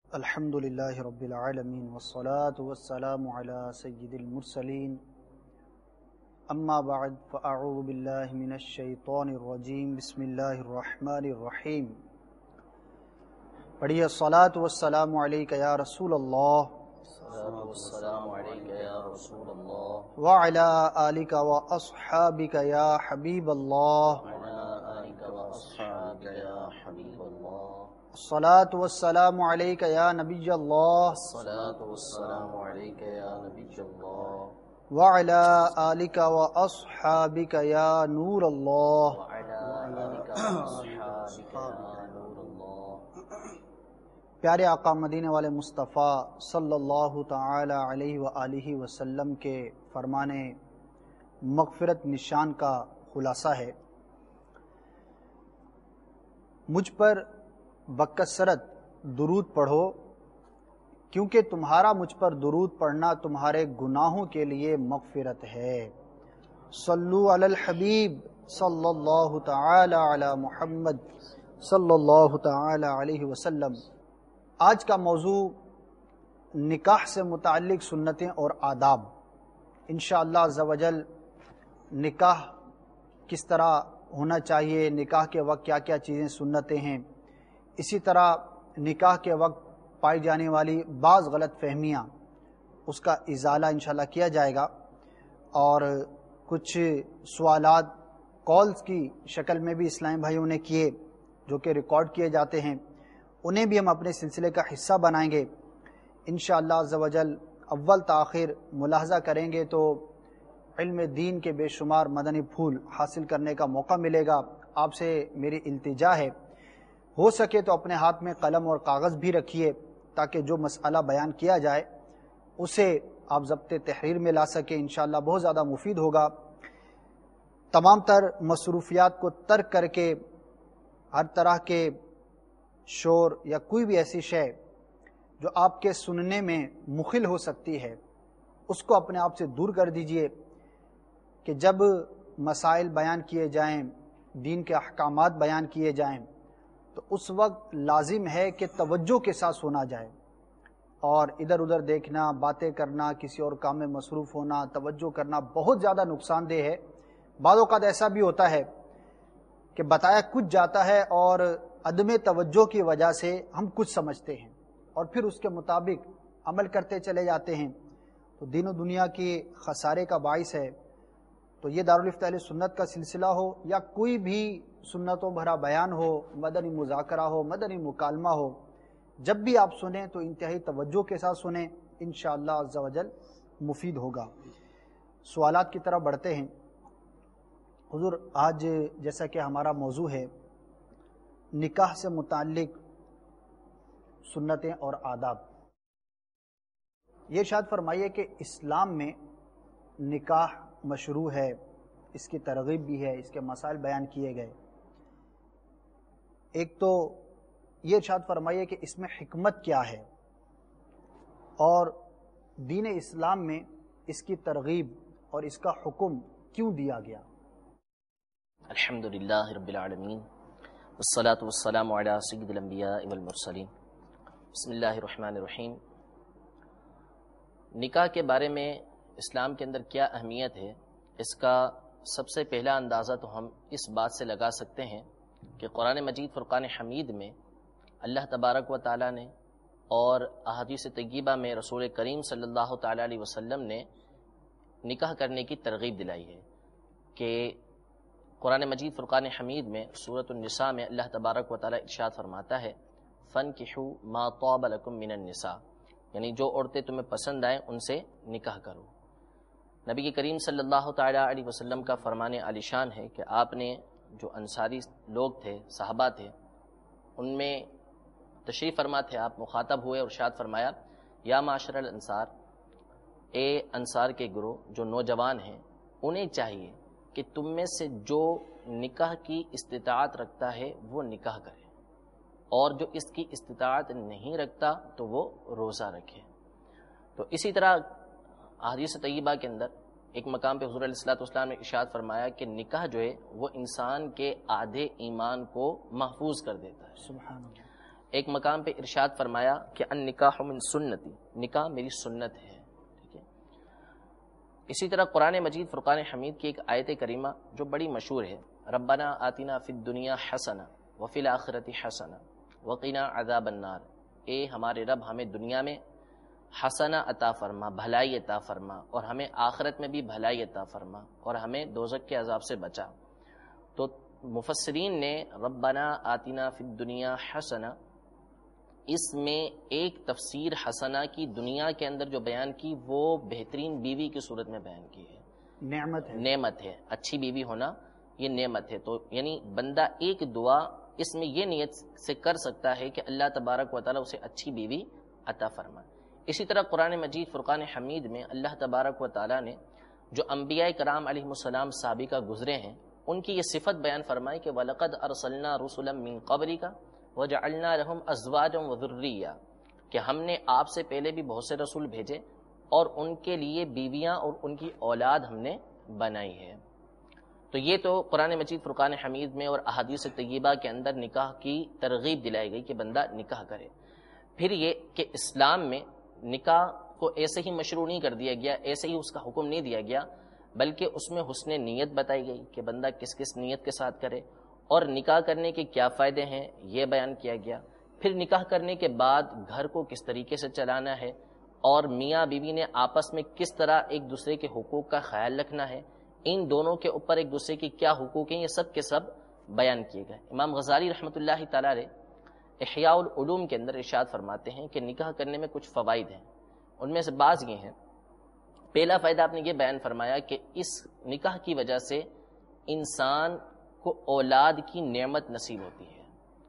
الحمد للہ رب العالمین والصلاة والسلام علی سید المرسلین اما بعد فاعوذ باللہ من الشیطان الرجیم بسم اللہ الرحمن الرحیم. پڑھیے الصلاة والسلام علیک یا رسول اللہ والسلام علیک یا رسول اللہ وعلی آلک واصحابک یا حبیب اللہ وعلی آلک واصحابک یا حبیب اللہ الصلاة والسلام علیک یا نبی اللہ الصلاۃ والسلام علیک یا نبی اللہ وعلی آلک واصحابک یا نور اللہ. وعلی آلک واصحابک یا نور اللہ. پیارے آقا مدینے والے مصطفیٰ صلی اللہ تعالی علیہ وآلہ وسلم کے فرمان مغفرت نشان کا خلاصہ ہے: مجھ پر بکثرت درود پڑھو کیونکہ تمہارا مجھ پر درود پڑھنا تمہارے گناہوں کے لیے مغفرت ہے. صلو علی الحبیب صلی اللہ تعالی علی محمد صلی اللہ تعالی علیہ وسلم. آج کا موضوع نکاح سے متعلق سنتیں اور آداب. انشاءاللہ عز و جل نکاح کس طرح ہونا چاہیے، نکاح کے وقت کیا کیا چیزیں سنتیں ہیں، اسی طرح نکاح کے وقت پائی جانے والی بعض غلط فہمیاں، اس کا ازالہ انشاءاللہ کیا جائے گا. اور کچھ سوالات کالز کی شکل میں بھی اسلامی بھائیوں نے کیے جو کہ ریکارڈ کیے جاتے ہیں، انہیں بھی ہم اپنے سلسلے کا حصہ بنائیں گے انشاءاللہ عز و جل. اول تاخیر ملاحظہ کریں گے تو علم دین کے بے شمار مدنی پھول حاصل کرنے کا موقع ملے گا. آپ سے میری التجا ہے، ہو سکے تو اپنے ہاتھ میں قلم اور کاغذ بھی رکھیے تاکہ جو مسئلہ بیان کیا جائے اسے آپ ضبط تحریر میں لا سکیں. انشاءاللہ بہت زیادہ مفید ہوگا. تمام تر مصروفیات کو ترک کر کے ہر طرح کے شور یا کوئی بھی ایسی شے جو آپ کے سننے میں مخل ہو سکتی ہے اس کو اپنے آپ سے دور کر دیجئے کہ جب مسائل بیان کیے جائیں، دین کے احکامات بیان کیے جائیں تو اس وقت لازم ہے کہ توجہ کے ساتھ سنا جائے، اور ادھر ادھر دیکھنا، باتیں کرنا، کسی اور کام میں مصروف ہونا، توجہ کرنا بہت زیادہ نقصان دہ ہے. بعض اوقات ایسا بھی ہوتا ہے کہ بتایا کچھ جاتا ہے اور عدم توجہ کی وجہ سے ہم کچھ سمجھتے ہیں اور پھر اس کے مطابق عمل کرتے چلے جاتے ہیں، تو دین و دنیا کی خسارے کا باعث ہے. تو یہ دارالفتہ اہل سنت کا سلسلہ ہو یا کوئی بھی سنتوں بھرا بیان ہو، مدنی مذاکرہ ہو، مدنی مکالمہ ہو، جب بھی آپ سنیں تو انتہائی توجہ کے ساتھ سنیں، انشاءاللہ عز و جل مفید ہوگا. سوالات کی طرف بڑھتے ہیں. حضور، آج جیسا کہ ہمارا موضوع ہے نکاح سے متعلق سنتیں اور آداب، یہ ارشاد فرمائیے کہ اسلام میں نکاح مشروع ہے، اس کی ترغیب بھی ہے، اس کے مسائل بیان کیے گئے. ایک تو یہ ارشاد فرمائیے کہ اس میں حکمت کیا ہے اور دین اسلام میں اس کی ترغیب اور اس کا حکم کیوں دیا گیا. الحمدللہ رب العالمین والصلاۃ والسلام علی سید الانبیاء والمرسلین. بسم اللہ الرحمن الرحیم. نکاح کے بارے میں اسلام کے اندر کیا اہمیت ہے، اس کا سب سے پہلا اندازہ تو ہم اس بات سے لگا سکتے ہیں کہ قرآن مجید فرقان حمید میں اللہ تبارک و تعالیٰ نے اور احادیث طیبہ میں رسول کریم صلی اللہ تعالیٰ علیہ وسلم نے نکاح کرنے کی ترغیب دلائی ہے. کہ قرآن مجید فرقان حمید میں سورۃ النساء میں اللہ تبارک و تعالیٰ ارشاد فرماتا ہے فَانْكِحُوا مَا طَابَ لَكُم مِّنَ النِّسَاءِ، یعنی جو عورتیں تمہیں پسند آئیں ان سے نکاح کرو. نبی کریم صلی اللہ تعالیٰ علیہ وسلم کا فرمان عالی شان ہے کہ آپ نے جو انصاری لوگ تھے، صحابہ تھے، ان میں تشریف فرما تھے، آپ مخاطب ہوئے اور ارشاد فرمایا یا معاشر الانصار، اے انصار کے گروہ جو نوجوان ہیں، انہیں چاہیے کہ تم میں سے جو نکاح کی استطاعت رکھتا ہے وہ نکاح کرے، اور جو اس کی استطاعت نہیں رکھتا تو وہ روزہ رکھے. تو اسی طرح احادیث طیبہ کے اندر ایک مقام پہ حضور علیہ الصلوۃ والسلام نے ارشاد فرمایا کہ نکاح جو ہے وہ انسان کے آدھے ایمان کو محفوظ کر دیتا ہے. سبحان اللہ. ایک مقام پہ ارشاد فرمایا کہ النکاح من سنتی، نکاح میری سنت ہے. ٹھیک ہے. اسی طرح قرآن مجید فرقان حمید کی ایک آیت کریمہ جو بڑی مشہور ہے، ربنا آتنا فی الدنیا حسنہ وفی الآخرۃ حسنہ وقنا عذاب النار، اے ہمارے رب ہمیں دنیا میں حسنہ عطا فرما، بھلائی عطا فرما، اور ہمیں آخرت میں بھی بھلائی عطا فرما، اور ہمیں دوزخ کے عذاب سے بچا. تو مفسرین نے ربنا آتنا فی الدنیا حسنہ، اس میں ایک تفسیر حسنہ کی دنیا کے اندر جو بیان کی وہ بہترین بیوی کی صورت میں بیان کی ہے. نعمت ہے، اچھی بیوی ہونا یہ نعمت ہے. تو یعنی بندہ ایک دعا اس میں یہ نیت سے کر سکتا ہے کہ اللہ تبارک و تعالیٰ اسے اچھی بیوی عطا فرمائے. اسی طرح قرآن مجید فرقان حمید میں اللہ تبارک و تعالیٰ نے جو انبیاء کرام علیہ السلام سابقہ گزرے ہیں ان کی یہ صفت بیان فرمائی کہ وَلَقَدْ أَرْسَلْنَا رُسُلًا مِّن قَبْلِكَ وَجَعَلْنَا لَهُمْ أَزْوَاجًا وَذُرِّيَّةً، کہ ہم نے آپ سے پہلے بھی بہت سے رسول بھیجے اور ان کے لیے بیویاں اور ان کی اولاد ہم نے بنائی ہے. تو یہ تو قرآن مجید فرقان حمید میں اور احادیث طیبہ کے اندر نکاح کی ترغیب دلائی گئی کہ بندہ نکاح کرے. پھر یہ کہ اسلام میں نکاح کو ایسے ہی مشروع نہیں کر دیا گیا، ایسے ہی اس کا حکم نہیں دیا گیا، بلکہ اس میں حسن نیت بتائی گئی کہ بندہ کس کس نیت کے ساتھ کرے، اور نکاح کرنے کے کیا فائدے ہیں یہ بیان کیا گیا. پھر نکاح کرنے کے بعد گھر کو کس طریقے سے چلانا ہے، اور میاں بیوی نے آپس میں کس طرح ایک دوسرے کے حقوق کا خیال رکھنا ہے، ان دونوں کے اوپر ایک دوسرے کی کیا حقوق ہیں، یہ سب کے سب بیان کیے گئے. امام غزالی رحمۃ اللہ تعالی علیہ احیاء العلوم کے اندر ارشاد فرماتے ہیں کہ نکاح کرنے میں کچھ فوائد ہیں. ان میں سے بعض یہ ہیں. پہلا فائدہ آپ نے یہ بیان فرمایا کہ اس نکاح کی وجہ سے انسان کو اولاد کی نعمت نصیب ہوتی ہے.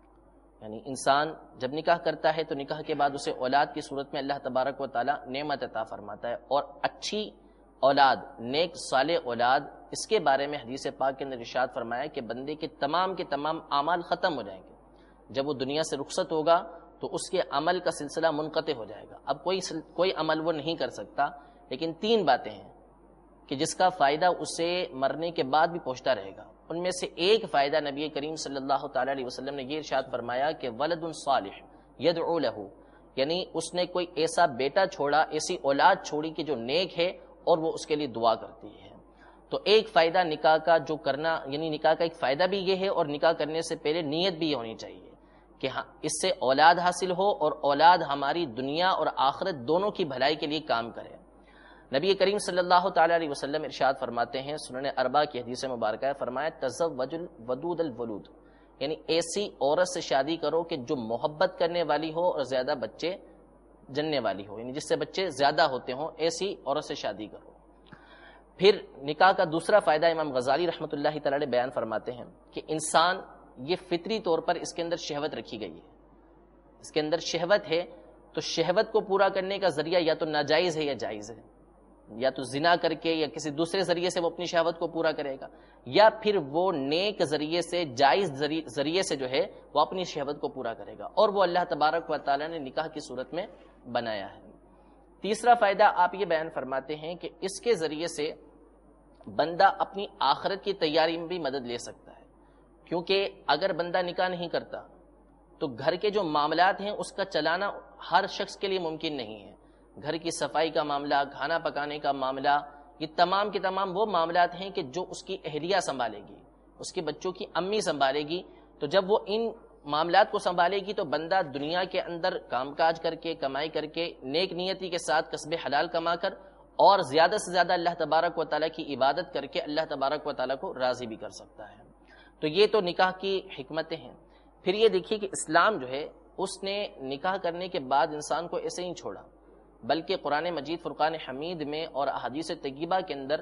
یعنی انسان جب نکاح کرتا ہے تو نکاح کے بعد اسے اولاد کی صورت میں اللہ تبارک و تعالی نعمت عطا فرماتا ہے، اور اچھی اولاد، نیک صالح اولاد، اس کے بارے میں حدیث پاک کے اندر ارشاد فرمایا کہ بندے کے تمام اعمال ختم ہو جائیں گے. جب وہ دنیا سے رخصت ہوگا تو اس کے عمل کا سلسلہ منقطع ہو جائے گا. اب کوئی عمل وہ نہیں کر سکتا، لیکن 3 باتیں ہیں کہ جس کا فائدہ اسے مرنے کے بعد بھی پہنچتا رہے گا. ان میں سے ایک فائدہ نبی کریم صلی اللہ تعالی علیہ وسلم نے یہ ارشاد فرمایا کہ ولد صالح یدعو لہ، یعنی اس نے کوئی ایسا بیٹا چھوڑا، ایسی اولاد چھوڑی کہ جو نیک ہے اور وہ اس کے لیے دعا کرتی ہے. تو ایک فائدہ نکاح کا جو کرنا، یعنی نکاح کا ایک فائدہ بھی یہ ہے، اور نکاح کرنے سے پہلے نیت بھی ہونی چاہیے کہ ہاں اس سے اولاد حاصل ہو اور اولاد ہماری دنیا اور آخرت دونوں کی بھلائی کے لیے کام کرے. نبی کریم صلی اللہ تعالی علیہ وسلم ارشاد فرماتے ہیں، سنن اربع کی حدیث مبارکہ ہے، فرمایا تزوج الودود الولود، یعنی ایسی عورت سے شادی کرو کہ جو محبت کرنے والی ہو اور زیادہ بچے جننے والی ہو، یعنی جس سے بچے زیادہ ہوتے ہوں، ایسی عورت سے شادی کرو. پھر نکاح کا دوسرا فائدہ امام غزالی رحمۃ اللہ تعالی بیان فرماتے ہیں کہ انسان یہ فطری طور پر اس کے اندر شہوت رکھی گئی ہے، اس کے اندر شہوت ہے، تو شہوت کو پورا کرنے کا ذریعہ یا تو ناجائز ہے یا جائز ہے، یا تو زنا کر کے یا کسی دوسرے ذریعے سے وہ اپنی شہوت کو پورا کرے گا، یا پھر وہ نیک ذریعے سے، جائز ذریعے سے جو ہے وہ اپنی شہوت کو پورا کرے گا، اور وہ اللہ تبارک و تعالی نے نکاح کی صورت میں بنایا ہے. تیسرا فائدہ آپ یہ بیان فرماتے ہیں کہ اس کے ذریعے سے بندہ اپنی آخرت کی تیاری میں بھی مدد لے سکتا ہے، کیونکہ اگر بندہ نکاح نہیں کرتا تو گھر کے جو معاملات ہیں اس کا چلانا ہر شخص کے لیے ممکن نہیں ہے. گھر کی صفائی کا معاملہ، کھانا پکانے کا معاملہ، یہ تمام کے تمام وہ معاملات ہیں کہ جو اس کی اہلیہ سنبھالے گی، اس کے بچوں کی امی سنبھالے گی. تو جب وہ ان معاملات کو سنبھالے گی تو بندہ دنیا کے اندر کام کاج کر کے، کمائی کر کے، نیک نیتی کے ساتھ کسب حلال کما کر، اور زیادہ سے زیادہ اللہ تبارک و تعالیٰ کی عبادت کر کے اللہ تبارک و تعالیٰ کو راضی بھی کر سکتا ہے. تو یہ تو نکاح کی حکمتیں ہیں. پھر یہ دیکھیے کہ اسلام جو ہے اس نے نکاح کرنے کے بعد انسان کو ایسے ہی چھوڑا، بلکہ قرآن مجید فرقان حمید میں اور احادیث طیبہ کے اندر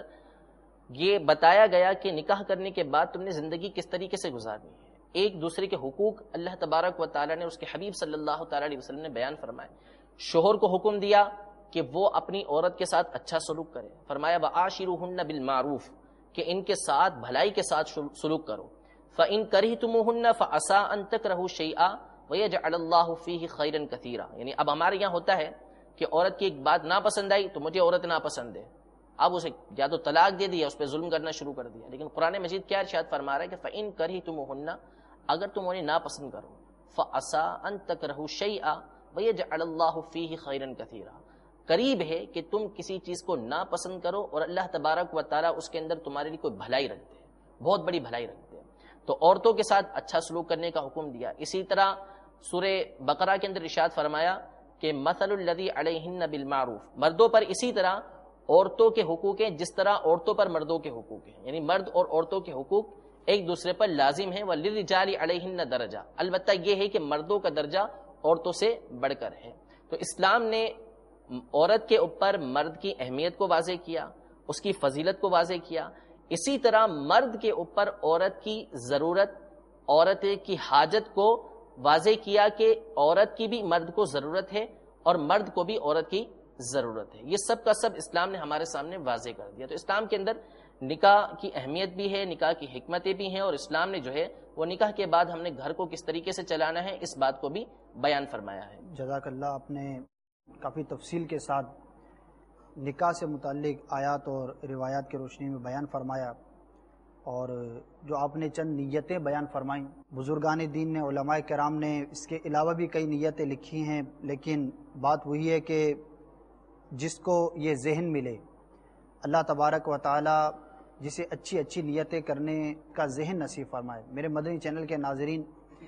یہ بتایا گیا کہ نکاح کرنے کے بعد تم نے زندگی کس طریقے سے گزارنی ہے. ایک دوسرے کے حقوق اللہ تبارک و تعالیٰ نے، اس کے حبیب صلی اللہ تعالیٰ علیہ وسلم نے بیان فرمائے. شوہر کو حکم دیا کہ وہ اپنی عورت کے ساتھ اچھا سلوک کرے، فرمایا وَعَاشِرُوهُنَّ بِالْمَعْرُوفِ، کہ ان کے ساتھ بھلائی کے ساتھ سلوک کرو. فَإِن كَرِهْتُمُوهُنَّ فَعَسَىٰ أَن تَكْرَهُوا شَيْئًا وَيَجْعَلَ اللَّهُ فِيهِ خَيْرًا كَثِيرًا. یعنی اب ہمارے یہاں ہوتا ہے کہ عورت کی ایک بات ناپسند آئی تو مجھے عورت ناپسند ہے، اب اسے یا تو طلاق دے دی یا اس پہ ظلم کرنا شروع کر دیا. لیکن قرآن مجید کیا ارشاد فرما رہا ہے کہ فَإِن كَرِهْتُمُوهُنَّ، اگر تم انہیں ناپسند کرو، فَعَسَىٰ أَن تَكْرَهُوا شَيْئًا وَيَجْعَلَ اللَّهُ فِيهِ خَيْرًا كَثِيرًا، قریب ہے کہ تم کسی چیز کو ناپسند کرو اور اللہ تبارک و تعالیٰ اس کے اندر تمہارے لیے کوئی بھلائی رکھتے ہیں، بہت بڑی بھلائی رکھتے ہیں۔ تو عورتوں کے ساتھ اچھا سلوک کرنے کا حکم دیا۔ اسی طرح سورہ بقرہ کے اندر ارشاد فرمایا کہ مثل الذی علیہن بالمعروف، مردوں پر اسی طرح عورتوں کے حقوق ہیں جس طرح عورتوں پر مردوں کے حقوق ہیں، یعنی مرد اور عورتوں کے حقوق ایک دوسرے پر لازم ہیں۔ وَلِلرِّجَالِ عَلَيْهِنَّ درجہ، البتہ یہ ہے کہ مردوں کا درجہ عورتوں سے بڑھ کر ہے۔ تو اسلام نے عورت کے اوپر مرد کی اہمیت کو واضح کیا، اس کی فضیلت کو واضح کیا۔ اسی طرح مرد کے اوپر عورت کی ضرورت، عورت کی حاجت کو واضح کیا کہ عورت کی بھی مرد کو ضرورت ہے اور مرد کو بھی عورت کی ضرورت ہے۔ یہ سب کا سب اسلام نے ہمارے سامنے واضح کر دیا۔ تو اسلام کے اندر نکاح کی اہمیت بھی ہے، نکاح کی حکمتیں بھی ہیں، اور اسلام نے جو ہے وہ نکاح کے بعد ہم نے گھر کو کس طریقے سے چلانا ہے اس بات کو بھی بیان فرمایا ہے۔ جزاک اللہ، آپ نے کافی تفصیل کے ساتھ نکاح سے متعلق آیات اور روایات کی روشنی میں بیان فرمایا، اور جو آپ نے چند نیتیں بیان فرمائیں، بزرگان دین نے، علماء کرام نے اس کے علاوہ بھی کئی نیتیں لکھی ہیں، لیکن بات وہی ہے کہ جس کو یہ ذہن ملے، اللہ تبارک و تعالی جسے اچھی اچھی نیتیں کرنے کا ذہن نصیب فرمائے۔ میرے مدنی چینل کے ناظرین،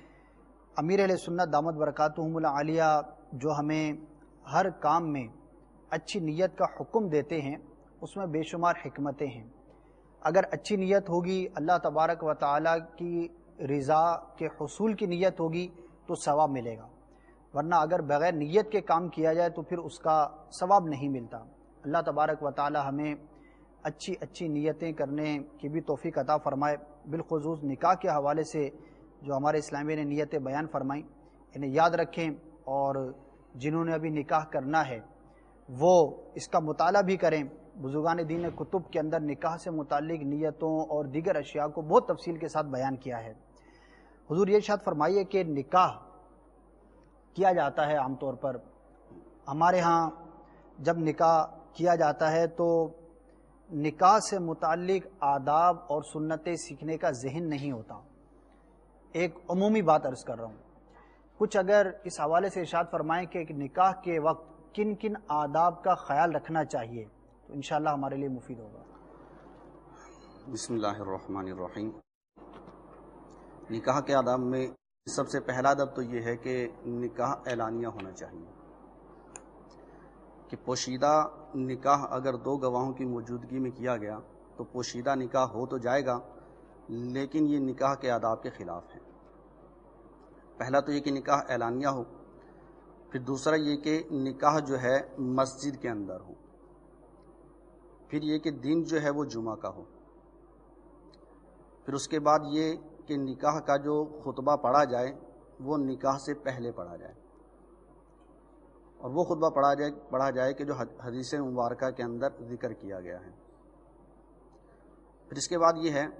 امیر اہل سنت دامت برکاتہم العالیہ جو ہمیں ہر کام میں اچھی نیت کا حکم دیتے ہیں، اس میں بے شمار حکمتیں ہیں۔ اگر اچھی نیت ہوگی، اللہ تبارک و تعالی کی رضا کے حصول کی نیت ہوگی تو ثواب ملے گا، ورنہ اگر بغیر نیت کے کام کیا جائے تو پھر اس کا ثواب نہیں ملتا۔ اللہ تبارک و تعالی ہمیں اچھی اچھی نیتیں کرنے کی بھی توفیق عطا فرمائے۔ بالخصوص نکاح کے حوالے سے جو ہمارے اسلامی نے نیتیں بیان فرمائیں، انہیں یاد رکھیں، اور جنہوں نے ابھی نکاح کرنا ہے وہ اس کا مطالعہ بھی کریں۔ بزرگان دین نے کتب کے اندر نکاح سے متعلق نیتوں اور دیگر اشیاء کو بہت تفصیل کے ساتھ بیان کیا ہے۔ حضور یہ ارشاد فرمائیے کہ نکاح کیا جاتا ہے، عام طور پر ہمارے ہاں جب نکاح کیا جاتا ہے تو نکاح سے متعلق آداب اور سنتیں سیکھنے کا ذہن نہیں ہوتا۔ ایک عمومی بات عرض کر رہا ہوں، کچھ اگر اس حوالے سے ارشاد فرمائیں کہ نکاح کے وقت کن کن آداب کا خیال رکھنا چاہیے تو انشاءاللہ ہمارے لیے مفید ہوگا۔ بسم اللہ الرحمن الرحیم۔ نکاح کے آداب میں سب سے پہلا ادب تو یہ ہے کہ نکاح اعلانیہ ہونا چاہیے، کہ پوشیدہ نکاح اگر دو گواہوں کی موجودگی میں کیا گیا تو پوشیدہ نکاح ہو تو جائے گا، لیکن یہ نکاح کے آداب کے خلاف ہے۔ پہلا تو یہ کہ نکاح اعلانیہ ہو، پھر دوسرا یہ کہ نکاح جو ہے مسجد کے اندر ہو، پھر یہ کہ دن جو ہے وہ جمعہ کا ہو، پھر اس کے بعد یہ کہ نکاح کا جو خطبہ پڑھا جائے وہ نکاح سے پہلے پڑھا جائے، اور وہ خطبہ پڑھا جائے کہ جو حدیث مبارکہ کے اندر ذکر کیا گیا ہے۔ پھر اس کے بعد یہ ہے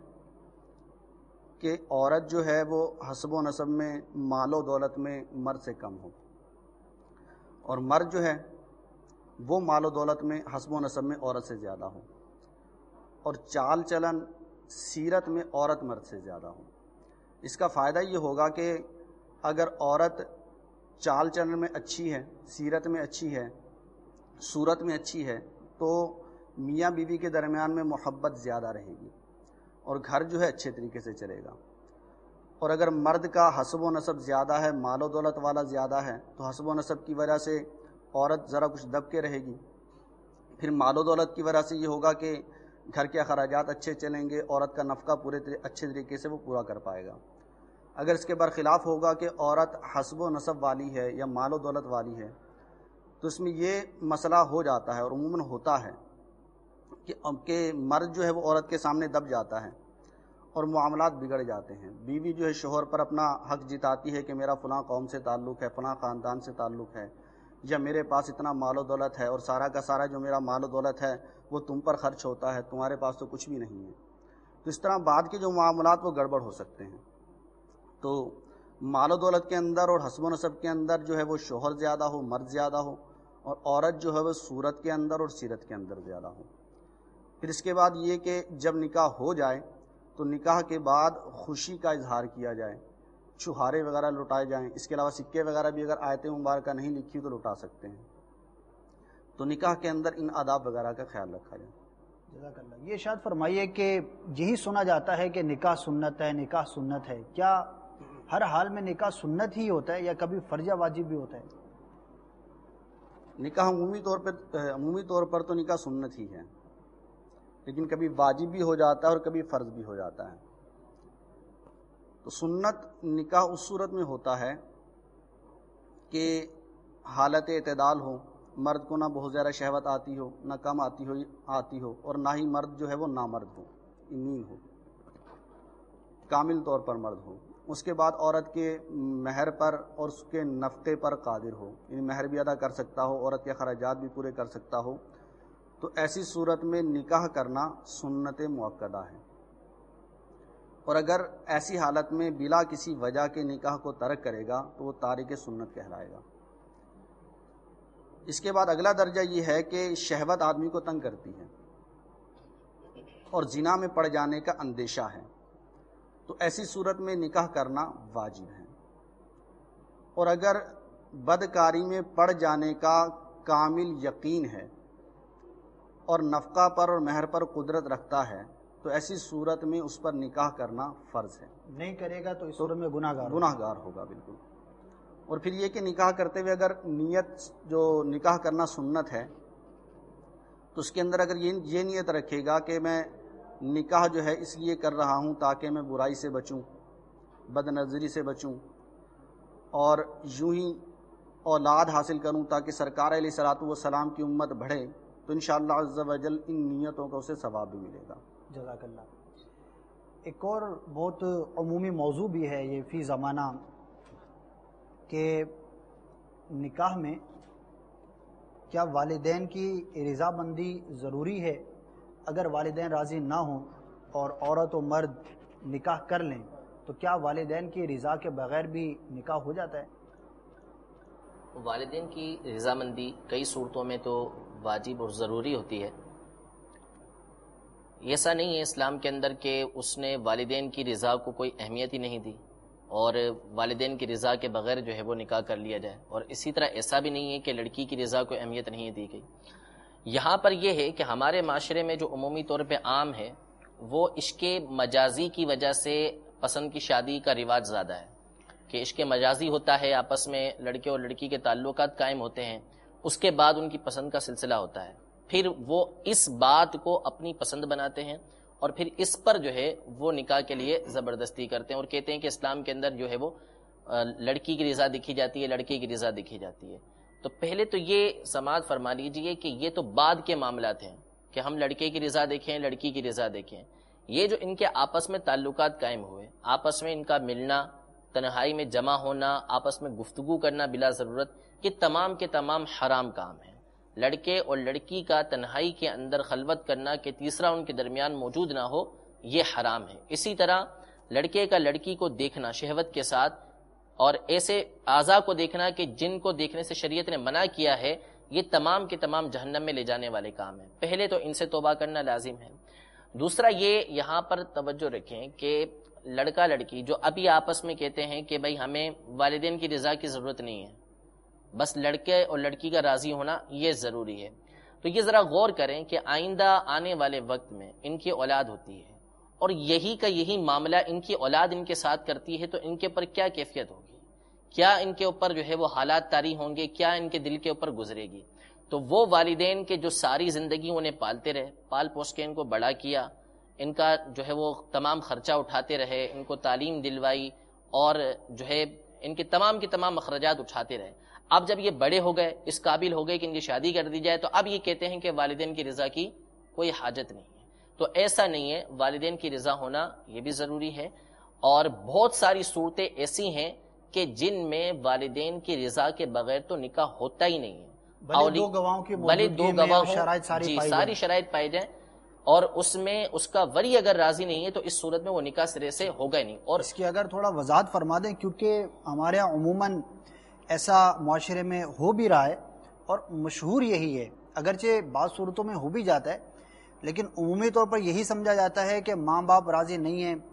کہ عورت جو ہے وہ حسب و نسب میں، مال و دولت میں مرد سے کم ہو، اور مرد جو ہے وہ مال و دولت میں، حسب و نسب میں عورت سے زیادہ ہو، اور چال چلن سیرت میں عورت مرد سے زیادہ ہو۔ اس کا فائدہ یہ ہوگا کہ اگر عورت چال چلن میں اچھی ہے، سیرت میں اچھی ہے، صورت میں اچھی ہے، تو میاں بیوی کے درمیان میں محبت زیادہ رہے گی اور گھر جو ہے اچھے طریقے سے چلے گا۔ اور اگر مرد کا حسب و نسب زیادہ ہے، مال و دولت والا زیادہ ہے، تو حسب و نسب کی وجہ سے عورت ذرا کچھ دب کے رہے گی، پھر مال و دولت کی وجہ سے یہ ہوگا کہ گھر کے اخراجات اچھے چلیں گے، عورت کا نفقہ اچھے طریقے سے وہ پورا کر پائے گا۔ اگر اس کے برخلاف ہوگا کہ عورت حسب و نسب والی ہے یا مال و دولت والی ہے، تو اس میں یہ مسئلہ ہو جاتا ہے، اور عموماً ہوتا ہے کہ مرد جو ہے وہ عورت کے سامنے دب جاتا ہے اور معاملات بگڑ جاتے ہیں۔ بیوی جو ہے شوہر پر اپنا حق جتاتی ہے کہ میرا فلاں قوم سے تعلق ہے، فلاں خاندان سے تعلق ہے، یا میرے پاس اتنا مال و دولت ہے اور سارا کا سارا جو میرا مال و دولت ہے وہ تم پر خرچ ہوتا ہے، تمہارے پاس تو کچھ بھی نہیں ہے۔ تو اس طرح بعد کے جو معاملات وہ گڑبڑ ہو سکتے ہیں۔ تو مال و دولت کے اندر اور حسب و نسب کے اندر جو ہے وہ شوہر زیادہ ہو، مرد زیادہ ہو، اور عورت جو ہے وہ صورت کے اندر اور سیرت کے اندر زیادہ ہو۔ پھر اس کے بعد یہ کہ جب نکاح ہو جائے تو نکاح کے بعد خوشی کا اظہار کیا جائے، چھہارے وغیرہ لوٹائے جائیں. اس کے علاوہ سکے وغیرہ بھی اگر آیت مبارکہ نہیں لکھی ہو تو لوٹا سکتے ہیں. تو نکاح کے اندر ان آداب وغیرہ کا خیال رکھا جائے. جزاک اللہ. یہ ارشاد فرمائیے کہ یہی سنا جاتا ہے کہ نکاح سنت ہے، نکاح سنت ہے. کیا ہر حال میں نکاح سنت ہی ہوتا ہے یا کبھی فرض یا واجب بھی ہوتا ہے؟ نکاح عمومی طور پر تو نکاح سنت ہی ہے، لیکن کبھی واجب بھی ہو جاتا ہے اور کبھی فرض بھی ہو جاتا ہے. تو سنت نکاح اس صورت میں ہوتا ہے کہ حالت اعتدال ہو، مرد کو نہ بہت زیادہ شہوت آتی ہو، نہ کم آتی ہو اور نہ ہی مرد جو ہے وہ نامرد ہو، امین ہو، کامل طور پر مرد ہو. اس کے بعد عورت کے مہر پر اور اس کے نفقے پر قادر ہو، یعنی مہر بھی ادا کر سکتا ہو، عورت کے اخراجات بھی پورے کر سکتا ہو. تو ایسی صورت میں نکاح کرنا سنت مؤکدہ ہے. اور اگر ایسی حالت میں بلا کسی وجہ کے نکاح کو ترک کرے گا تو وہ تارک سنت کہلائے گا. اس کے بعد اگلا درجہ یہ ہے کہ شہوت آدمی کو تنگ کرتی ہے اور زنا میں پڑ جانے کا اندیشہ ہے، تو ایسی صورت میں نکاح کرنا واجب ہے. اور اگر بدکاری میں پڑ جانے کا کامل یقین ہے اور نفقہ پر اور مہر پر قدرت رکھتا ہے تو ایسی صورت میں اس پر نکاح کرنا فرض ہے. نہیں کرے گا تو اس صورت میں گناہ گار ہوگا بالکل. اور پھر یہ کہ نکاح کرتے ہوئے اگر نیت جو نکاح کرنا سنت ہے تو اس کے اندر اگر یہ نیت رکھے گا کہ میں نکاح جو ہے اس لیے کر رہا ہوں تاکہ میں برائی سے بچوں، بد نظری سے بچوں اور یوں ہی اولاد حاصل کروں تاکہ سرکار علیہ الصلوۃ والسلام کی امت بڑھے، تو انشاءاللہ عز و جل ان نیتوں کا اسے ثواب بھی ملے گا. جزاک اللہ. ایک اور بہت عمومی موضوع بھی ہے یہ فی زمانہ کہ نکاح میں کیا والدین کی رضامندی ضروری ہے؟ اگر والدین راضی نہ ہوں اور عورت و مرد نکاح کر لیں تو کیا والدین کی رضا کے بغیر بھی نکاح ہو جاتا ہے؟ والدین کی رضامندی کئی صورتوں میں تو واجب اور ضروری ہوتی ہے. ایسا نہیں ہے اسلام کے اندر کہ اس نے والدین کی رضا کو کوئی اہمیت ہی نہیں دی اور والدین کی رضا کے بغیر جو ہے وہ نکاح کر لیا جائے، اور اسی طرح ایسا بھی نہیں ہے کہ لڑکی کی رضا کو اہمیت نہیں دی گئی. یہاں پر یہ ہے کہ ہمارے معاشرے میں جو عمومی طور پہ عام ہے وہ عشق مجازی کی وجہ سے پسند کی شادی کا رواج زیادہ ہے کہ عشق مجازی ہوتا ہے، آپس میں لڑکے اور لڑکی کے تعلقات قائم ہوتے ہیں، اس کے بعد ان کی پسند کا سلسلہ ہوتا ہے، پھر وہ اس بات کو اپنی پسند بناتے ہیں اور پھر اس پر جو ہے وہ نکاح کے لیے زبردستی کرتے ہیں اور کہتے ہیں کہ اسلام کے اندر جو ہے وہ لڑکی کی رضا دکھی جاتی ہے، لڑکے کی رضا دکھی جاتی ہے. تو پہلے تو یہ سماعت فرما لیجئے کہ یہ تو بعد کے معاملات ہیں کہ ہم لڑکے کی رضا دیکھیں، لڑکی کی رضا دیکھیں. یہ جو ان کے آپس میں تعلقات قائم ہوئے، آپس میں ان کا ملنا، تنہائی میں جمع ہونا، آپس میں گفتگو کرنا بلا ضرورت، یہ تمام کے تمام حرام کام ہیں. لڑکے اور لڑکی کا تنہائی کے اندر خلوت کرنا کہ تیسرا ان کے درمیان موجود نہ ہو، یہ حرام ہے. اسی طرح لڑکے کا لڑکی کو دیکھنا شہوت کے ساتھ اور ایسے اعضاء کو دیکھنا کہ جن کو دیکھنے سے شریعت نے منع کیا ہے، یہ تمام کے تمام جہنم میں لے جانے والے کام ہیں. پہلے تو ان سے توبہ کرنا لازم ہے. دوسرا یہ یہاں پر توجہ رکھیں کہ لڑکا لڑکی جو ابھی آپس میں کہتے ہیں کہ بھائی ہمیں والدین کی رضا کی ضرورت نہیں ہے، بس لڑکے اور لڑکی کا راضی ہونا یہ ضروری ہے، تو یہ ذرا غور کریں کہ آئندہ آنے والے وقت میں ان کی اولاد ہوتی ہے اور یہی کا یہی معاملہ ان کی اولاد ان کے ساتھ کرتی ہے تو ان کے اوپر کیا کیفیت ہوگی، کیا ان کے اوپر جو ہے وہ حالات طاری ہوں گے، کیا ان کے دل کے اوپر گزرے گی. تو وہ والدین کے جو ساری زندگی انہیں پالتے رہے، پال پوس کے ان کو بڑا کیا، ان کا جو ہے وہ تمام خرچہ اٹھاتے رہے، ان کو تعلیم دلوائی اور جو ہے ان کے تمام اخراجات اٹھاتے رہے، اب جب یہ بڑے ہو گئے، اس قابل ہو گئے کہ ان کی شادی کر دی جائے، تو اب یہ کہتے ہیں کہ والدین کی رضا کی کوئی حاجت نہیں ہے. تو ایسا نہیں ہے، والدین کی رضا ہونا یہ بھی ضروری ہے. اور بہت ساری صورتیں ایسی ہیں کہ جن میں والدین کی رضا کے بغیر تو نکاح ہوتا ہی نہیں ہے، بھلے دو گواہ ساری شرائط پائی جائیں اور اس میں اس کا ولی اگر راضی نہیں ہے تو اس صورت میں وہ نکاح سرے سے ہوگا ہی نہیں. اور اس کی اگر تھوڑا وضاحت فرما دیں، کیونکہ ہمارے یہاں عموماً ایسا معاشرے میں ہو بھی رہا ہے اور مشہور یہی ہے، اگرچہ بعض صورتوں میں ہو بھی جاتا ہے، لیکن عمومی طور پر یہی سمجھا جاتا ہے کہ ماں باپ راضی نہیں ہیں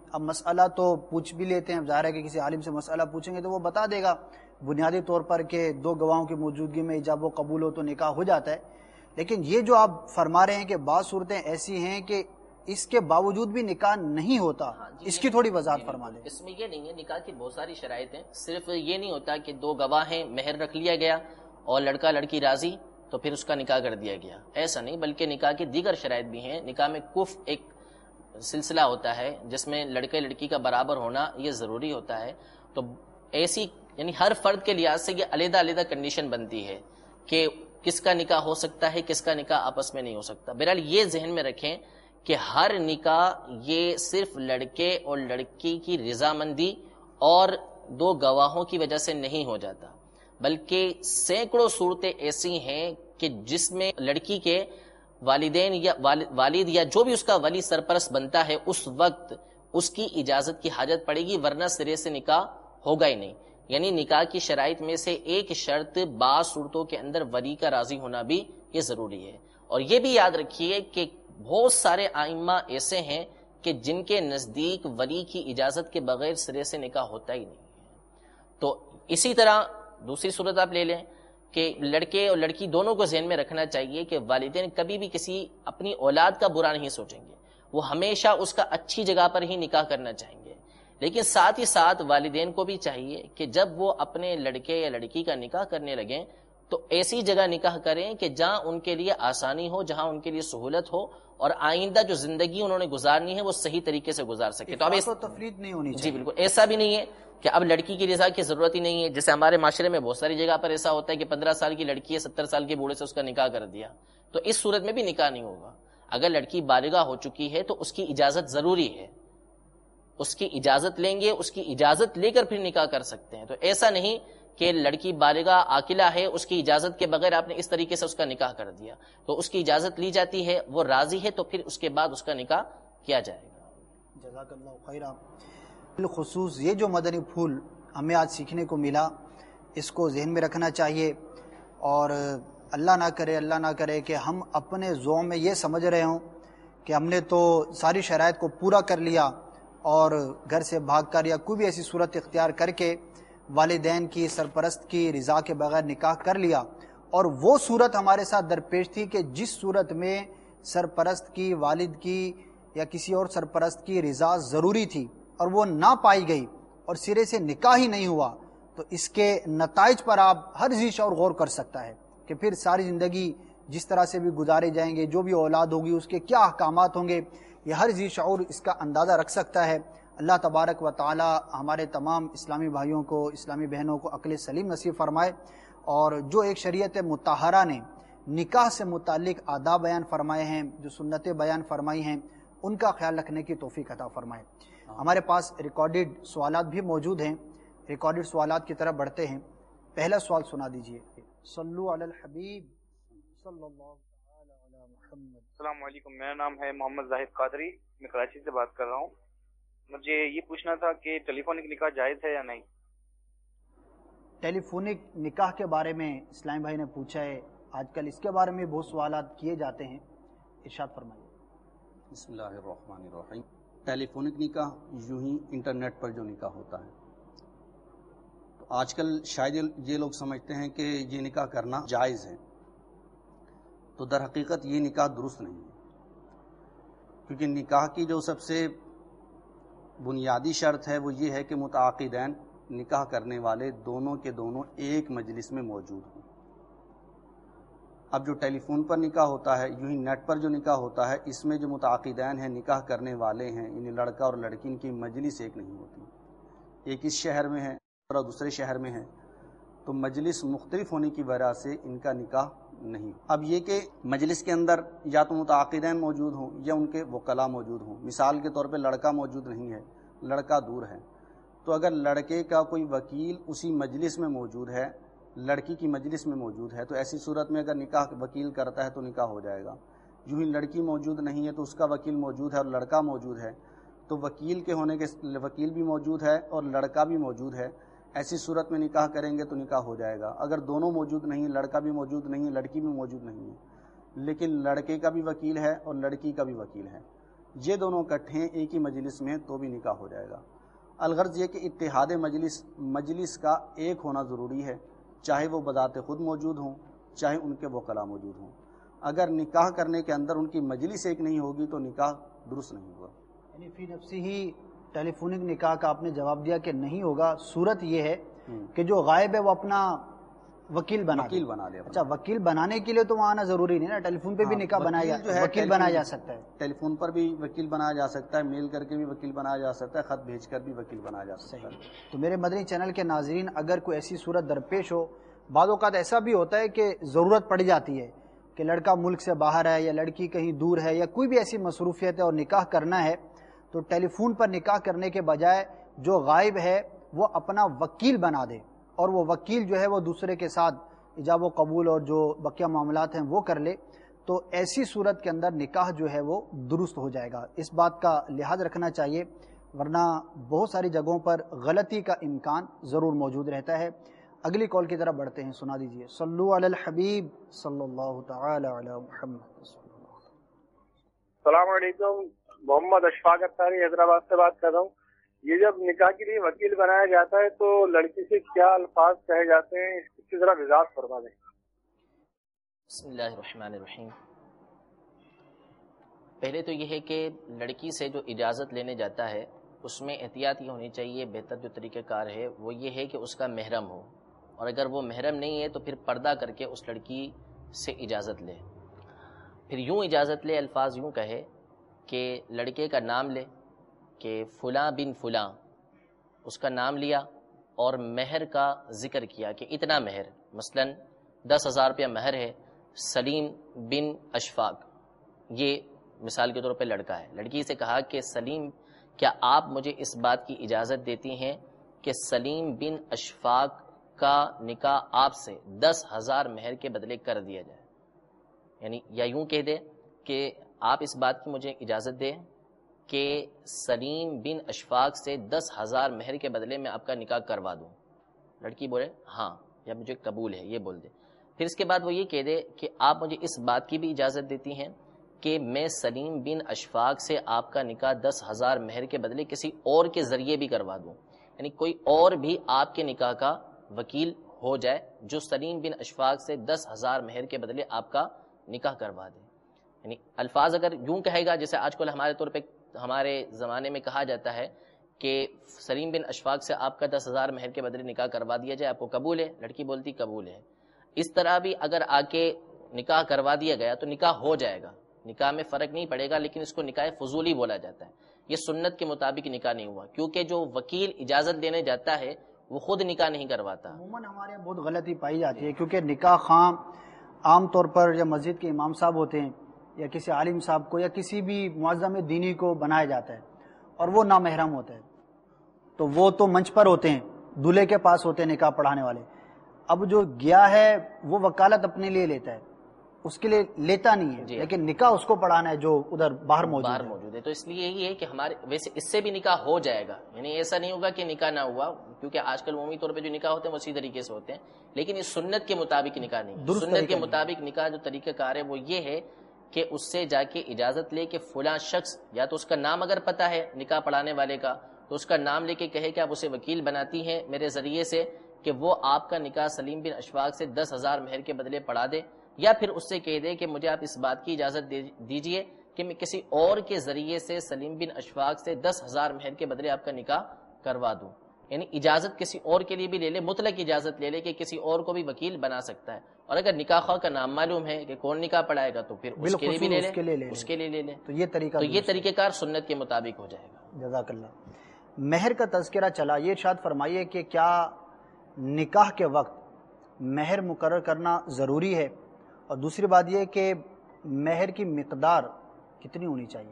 اب مسئلہ تو پوچھ بھی لیتے ہیں، اب ظاہر ہے کہ کسی عالم سے مسئلہ پوچھیں گے تو وہ بتا دے گا بنیادی طور پر کہ دو گواہوں کی موجودگی میں ایجاب و قبول ہو تو نکاح ہو جاتا ہے. لیکن یہ جو آپ فرما رہے ہیں کہ بعض صورتیں ایسی ہیں کہ اس کے باوجود بھی نکاح نہیں ہوتا، اس کی تھوڑی وضاحت فرما دیں. اس میں یہ نہیں ہے، نکاح کی بہت ساری شرائط ہیں، صرف یہ نہیں ہوتا کہ دو گواہ ہیں، مہر رکھ لیا گیا اور لڑکا لڑکی راضی تو پھر اس کا نکاح کر دیا گیا، ایسا نہیں، بلکہ نکاح کی دیگر شرائط بھی ہیں. نکاح میں کفء ایک سلسلہ ہوتا ہے جس میں لڑکے لڑکی کا برابر ہونا یہ ضروری ہوتا ہے. تو ایسی یعنی ہر فرد کے لحاظ سے یہ علیحدہ علیحدہ کنڈیشن بنتی ہے کہ کس کا نکاح ہو سکتا ہے، کس کا نکاح آپس میں نہیں ہو سکتا. بہرحال یہ ذہن میں رکھیں کہ ہر نکاح یہ صرف لڑکے اور لڑکی کی رضامندی اور دو گواہوں کی وجہ سے نہیں ہو جاتا، بلکہ سینکڑوں صورتیں ایسی ہیں کہ جس میں لڑکی کے والدین یا والد یا جو بھی اس کا ولی سرپرست بنتا ہے اس وقت اس کی اجازت کی حاجت پڑے گی، ورنہ سرے سے نکاح ہوگا ہی نہیں. یعنی نکاح کی شرائط میں سے ایک شرط بعض صورتوں کے اندر ولی کا راضی ہونا بھی یہ ضروری ہے. اور یہ بھی یاد رکھیے کہ بہت سارے ائمہ ایسے ہیں کہ جن کے نزدیک ولی کی اجازت کے بغیر سرے سے نکاح ہوتا ہی نہیں. تو اسی طرح دوسری صورت آپ لے لیں کہ لڑکے اور لڑکی دونوں کو ذہن میں رکھنا چاہیے کہ والدین کبھی بھی کسی اپنی اولاد کا برا نہیں سوچیں گے، وہ ہمیشہ اس کا اچھی جگہ پر ہی نکاح کرنا چاہیں گے. لیکن ساتھ ہی ساتھ والدین کو بھی چاہیے کہ جب وہ اپنے لڑکے یا لڑکی کا نکاح کرنے لگیں تو ایسی جگہ نکاح کریں کہ جہاں ان کے لیے آسانی ہو، جہاں ان کے لیے سہولت ہو، اور آئندہ جو زندگی انہوں نے گزارنی ہے وہ صحیح طریقے سے گزار سکے. تو اب تفرید نہیں ہونی چاہیے. جی بالکل، ایسا بھی نہیں ہے کہ اب لڑکی کی رضا کی ضرورت ہی نہیں ہے، جیسے ہمارے معاشرے میں بہت ساری جگہ پر ایسا ہوتا ہے کہ 15 سال کی لڑکی ہے، 70 سال کے بوڑھے سے اس کا نکاح کر دیا. تو اس صورت میں بھی نکاح نہیں ہوگا. اگر لڑکی بالغہ ہو چکی ہے تو اس کی اجازت ضروری ہے، اس کی اجازت لیں گے، اس کی اجازت لے کر پھر نکاح کر سکتے ہیں. تو ایسا نہیں کہ لڑکی بالغہ عاقلہ ہے، اس کی اجازت کے بغیر آپ نے اس طریقے سے اس کا نکاح کر دیا. تو اس کی اجازت لی جاتی ہے، وہ راضی ہے تو پھر اس کے بعد اس کا نکاح کیا جائے گا. جزاک اللہ خیرہ. بالخصوص یہ جو مدنی پھول ہمیں آج سیکھنے کو ملا، اس کو ذہن میں رکھنا چاہیے، اور اللہ نہ کرے کہ ہم اپنے ذوق میں یہ سمجھ رہے ہوں کہ ہم نے تو ساری شرائط کو پورا کر لیا اور گھر سے بھاگ کر یا کوئی بھی ایسی صورت اختیار کر کے والدین کی سرپرست کی رضا کے بغیر نکاح کر لیا، اور وہ صورت ہمارے ساتھ درپیش تھی کہ جس صورت میں سرپرست کی، والد کی یا کسی اور سرپرست کی رضا ضروری تھی اور وہ نہ پائی گئی اور سرے سے نکاح ہی نہیں ہوا، تو اس کے نتائج پر آپ ہر ذی شعور غور کر سکتا ہے کہ پھر ساری زندگی جس طرح سے بھی گزارے جائیں گے، جو بھی اولاد ہوگی اس کے کیا احکامات ہوں گے، یہ ہر ذی شعور اس کا اندازہ رکھ سکتا ہے. اللہ تبارک و تعالی ہمارے تمام اسلامی بھائیوں کو، اسلامی بہنوں کو عقل سلیم نصیب فرمائے، اور جو ایک شریعت مطہرہ نے نکاح سے متعلق آداب بیان فرمائے ہیں، جو سنتیں بیان فرمائی ہیں، ان کا خیال رکھنے کی توفیق عطا فرمائے. ہمارے پاس ریکارڈڈ سوالات بھی موجود ہیں، ریکارڈڈ سوالات کی طرف بڑھتے ہیں. پہلا سوال سنا دیجئے. صلو علی الحبیب صلی اللہ علی محمد. السلام علیکم، میرا نام ہے محمد زاہد قادری، میں کراچی سے بات کر رہا ہوں. مجھے یہ پوچھنا تھا کہ ٹیلی فونک نکاح جائز ہے یا نہیں؟ ٹیلی فونک نکاح کے بارے میں اسلام بھائی نے پوچھا ہے. آج کل اس کے بارے میں بہت سوالات کیے جاتے ہیں، ارشاد فرمائیے. بسم اللہ الرحمن الرحیم. ٹیلی فونک نکاح یوں ہی انٹرنیٹ پر جو نکاح ہوتا ہے، تو آج کل شاید یہ لوگ سمجھتے ہیں کہ یہ نکاح کرنا جائز ہے، تو در حقیقت یہ نکاح درست نہیں ہے. کیونکہ نکاح کی جو سب سے بنیادی شرط ہے وہ یہ ہے کہ متعاقدین، نکاح کرنے والے دونوں کے دونوں ایک مجلس میں موجود ہوں. اب جو ٹیلی فون پر نکاح ہوتا ہے، یوں ہی نیٹ پر جو نکاح ہوتا ہے، اس میں جو متعاقدین ہیں، نکاح کرنے والے ہیں، یعنی لڑکا اور لڑکی، ان کی مجلس ایک نہیں ہوتی. ایک اس شہر میں ہے اور دوسرے شہر میں ہے، تو مجلس مختلف ہونے کی وجہ سے ان کا نکاح نہیں. اب یہ کہ مجلس کے اندر یا تو متعاقدین موجود ہوں یا ان کے وکلاء موجود ہوں. مثال کے طور پہ لڑکا موجود نہیں ہے، لڑکا دور ہے، تو اگر لڑکے کا کوئی وکیل اسی مجلس میں موجود ہے، لڑکی کی مجلس میں موجود ہے، تو ایسی صورت میں اگر نکاح وکیل کرتا ہے تو نکاح ہو جائے گا. یوں ہی لڑکی موجود نہیں ہے تو اس کا وکیل موجود ہے اور لڑکا موجود ہے، تو وکیل کے ہونے کے وکیل بھی موجود ہے اور لڑکا بھی موجود ہے، ایسی صورت میں نکاح کریں گے تو نکاح ہو جائے گا. اگر دونوں موجود نہیں، لڑکا بھی موجود نہیں، لڑکی بھی موجود نہیں ہے، لیکن لڑکے کا بھی وکیل ہے اور لڑکی کا بھی وکیل ہے، یہ دونوں اکٹھے ہیں ایک ہی مجلس میں تو بھی نکاح ہو جائے گا۔ الغرض یہ کہ اتحاد مجلس کا ایک ہونا ضروری ہے، چاہے وہ بذات خود موجود ہوں چاہے ان کے وکلاء موجود ہوں۔ اگر نکاح کرنے کے اندر ان کی مجلس ایک نہیں ہوگی تو نکاح درست نہیں ہوگا۔ یعنی فی نفسی ہی ٹیلی فونک نکاح کا آپ نے جواب دیا کہ نہیں ہوگا۔ صورت یہ ہے کہ جو غائب ہے وہ اپنا وکیل بنا لے۔ اچھا، وکیل بنانے کے لیے تو وہاں آنا ضروری نہیں نا، ٹیلی فون پہ بھی نکاح وکیل بنایا جا سکتا ہے، ٹیلی فون پر بھی وکیل بنایا جا سکتا ہے، میل کر کے بھی وکیل بنایا جا سکتا ہے، خط بھیج کر بھی وکیل بنایا جا سکتا ہے۔ تو میرے مدنی چینل کے ناظرین، اگر کوئی ایسی صورت درپیش ہو، بعض اوقات ایسا بھی ہوتا ہے کہ ضرورت پڑ جاتی ہے کہ لڑکا ملک سے باہر ہے یا لڑکی کہیں دور ہے یا کوئی بھی ایسی مصروفیت ہے اور نکاح کرنا ہے، تو ٹیلی فون پر نکاح کرنے کے بجائے جو غائب ہے وہ اپنا وکیل بنا دے، اور وہ وکیل جو ہے وہ دوسرے کے ساتھ ایجاب و قبول اور جو بقیہ معاملات ہیں وہ کر لے، تو ایسی صورت کے اندر نکاح جو ہے وہ درست ہو جائے گا۔ اس بات کا لحاظ رکھنا چاہیے، ورنہ بہت ساری جگہوں پر غلطی کا امکان ضرور موجود رہتا ہے۔ اگلی کال کی طرف بڑھتے ہیں، سنا دیجئے۔ صلو علی الحبیب صلی اللہ تعالی علی محمد۔ السلام علیکم، محمد اشفاق اختاری حیدرآباد سے بات کر رہا ہوں۔ یہ جب نکاح کے لیے وکیل بنایا جاتا ہے تو لڑکی سے کیا الفاظ کہے جاتے ہیں، اس کی ذرا وضاحت فرما دیں۔ بسم اللہ الرحمن الرحیم۔ پہلے تو یہ ہے کہ لڑکی سے جو اجازت لینے جاتا ہے اس میں احتیاط یہ ہونی چاہیے، بہتر جو طریقہ کار ہے وہ یہ ہے کہ اس کا محرم ہو، اور اگر وہ محرم نہیں ہے تو پھر پردہ کر کے اس لڑکی سے اجازت لے۔ پھر یوں اجازت لے، الفاظ یوں کہے کہ لڑکے کا نام لے کہ فلاں بن فلاں، اس کا نام لیا اور مہر کا ذکر کیا کہ اتنا مہر، مثلا 10,000 روپیہ مہر ہے، سلیم بن اشفاق، یہ مثال کے طور پہ لڑکا ہے۔ لڑکی سے کہا کہ سلیم، کیا آپ مجھے اس بات کی اجازت دیتی ہیں کہ سلیم بن اشفاق کا نکاح آپ سے 10,000 مہر کے بدلے کر دیا جائے؟ یعنی یا یوں کہہ دے کہ آپ اس بات کی مجھے اجازت دیں کہ سلیم بن اشفاق سے 10,000 مہر کے بدلے میں آپ کا نکاح کروا دوں۔ لڑکی بولے ہاں یا مجھے قبول ہے، یہ بول دے۔ پھر اس کے بعد وہ یہ کہہ دے کہ آپ مجھے اس بات کی بھی اجازت دیتی ہیں کہ میں سلیم بن اشفاق سے آپ کا نکاح 10,000 مہر کے بدلے کسی اور کے ذریعے بھی کروا دوں، یعنی کوئی اور بھی آپ کے نکاح کا وکیل ہو جائے جو سلیم بن اشفاق سے 10,000 مہر کے بدلے آپ کا نکاح کروا دے۔ یعنی الفاظ اگر یوں کہے گا، جیسے آج کل ہمارے طور پہ ہمارے زمانے میں کہا جاتا ہے کہ سلیم بن اشفاق سے آپ کا 10,000 مہر کے بدلے نکاح کروا دیا جائے، آپ کو قبول ہے؟ لڑکی بولتی قبول ہے۔ اس طرح بھی اگر آ کے نکاح کروا دیا گیا تو نکاح ہو جائے گا، نکاح میں فرق نہیں پڑے گا، لیکن اس کو نکاح فضولی بولا جاتا ہے۔ یہ سنت کے مطابق نکاح نہیں ہوا، کیونکہ جو وکیل اجازت دینے جاتا ہے وہ خود نکاح نہیں کرواتا۔ عموماً ہمارے یہاں بہت غلطی پائی جاتی ہے، کیونکہ نکاح خواہ عام طور پر یا مسجد کے امام صاحب ہوتے ہیں یا کسی عالم صاحب کو یا کسی بھی معظم دینی کو بنایا جاتا ہے، اور وہ نامحرم ہوتا ہے، تو وہ تو منچ پر ہوتے ہیں، دولہے کے پاس ہوتے ہیں نکاح پڑھانے والے۔ اب جو گیا ہے وہ وکالت اپنے لیے لیتا ہے، اس کے لیے لیتا نہیں ہے، لیکن نکاح اس کو پڑھانا ہے جو ادھر باہر موجود ہے۔ تو اس لیے یہی ہے کہ ہمارے ویسے اس سے بھی نکاح ہو جائے گا، یعنی ایسا نہیں ہوگا کہ نکاح نہ ہوا، کیونکہ آج کل عمومی طور پہ جو نکاح ہوتے ہیں وہ اسی طریقے سے ہوتے ہیں، لیکن اس سنت کے مطابق نکاح نہیں۔ سنت کے مطابق نکاح جو طریقہ کار ہے وہ یہ ہے کہ اس سے جا کے اجازت لے کہ فلاں شخص، یا تو اس کا نام اگر پتہ ہے نکاح پڑھانے والے کا تو اس کا نام لے کے کہے کہ آپ اسے وکیل بناتی ہیں میرے ذریعے سے کہ وہ آپ کا نکاح سلیم بن اشفاق سے 10,000 مہر کے بدلے پڑھا دے، یا پھر اس سے کہہ دے کہ مجھے آپ اس بات کی اجازت دیجئے کہ میں کسی اور کے ذریعے سے سلیم بن اشفاق سے 10,000 مہر کے بدلے آپ کا نکاح کروا دوں۔ یعنی اجازت کسی اور کے لیے بھی لے لے، مطلق اجازت لے لے کہ کسی اور کو بھی وکیل بنا سکتا ہے، اور اگر نکاح خواہ کا نام معلوم ہے کہ کون نکاح پڑھائے گا تو پھر اس کے لیے بھی لے لے، اس کے لیے لے لے۔ تو یہ طریقہ کار سنت کے مطابق ہو جائے گا۔ جزاک اللہ۔ مہر کا تذکرہ چلا، یہ ارشاد فرمائیے کہ کیا نکاح کے وقت مہر مقرر کرنا ضروری ہے، اور دوسری بات یہ کہ مہر کی مقدار کتنی ہونی چاہیے؟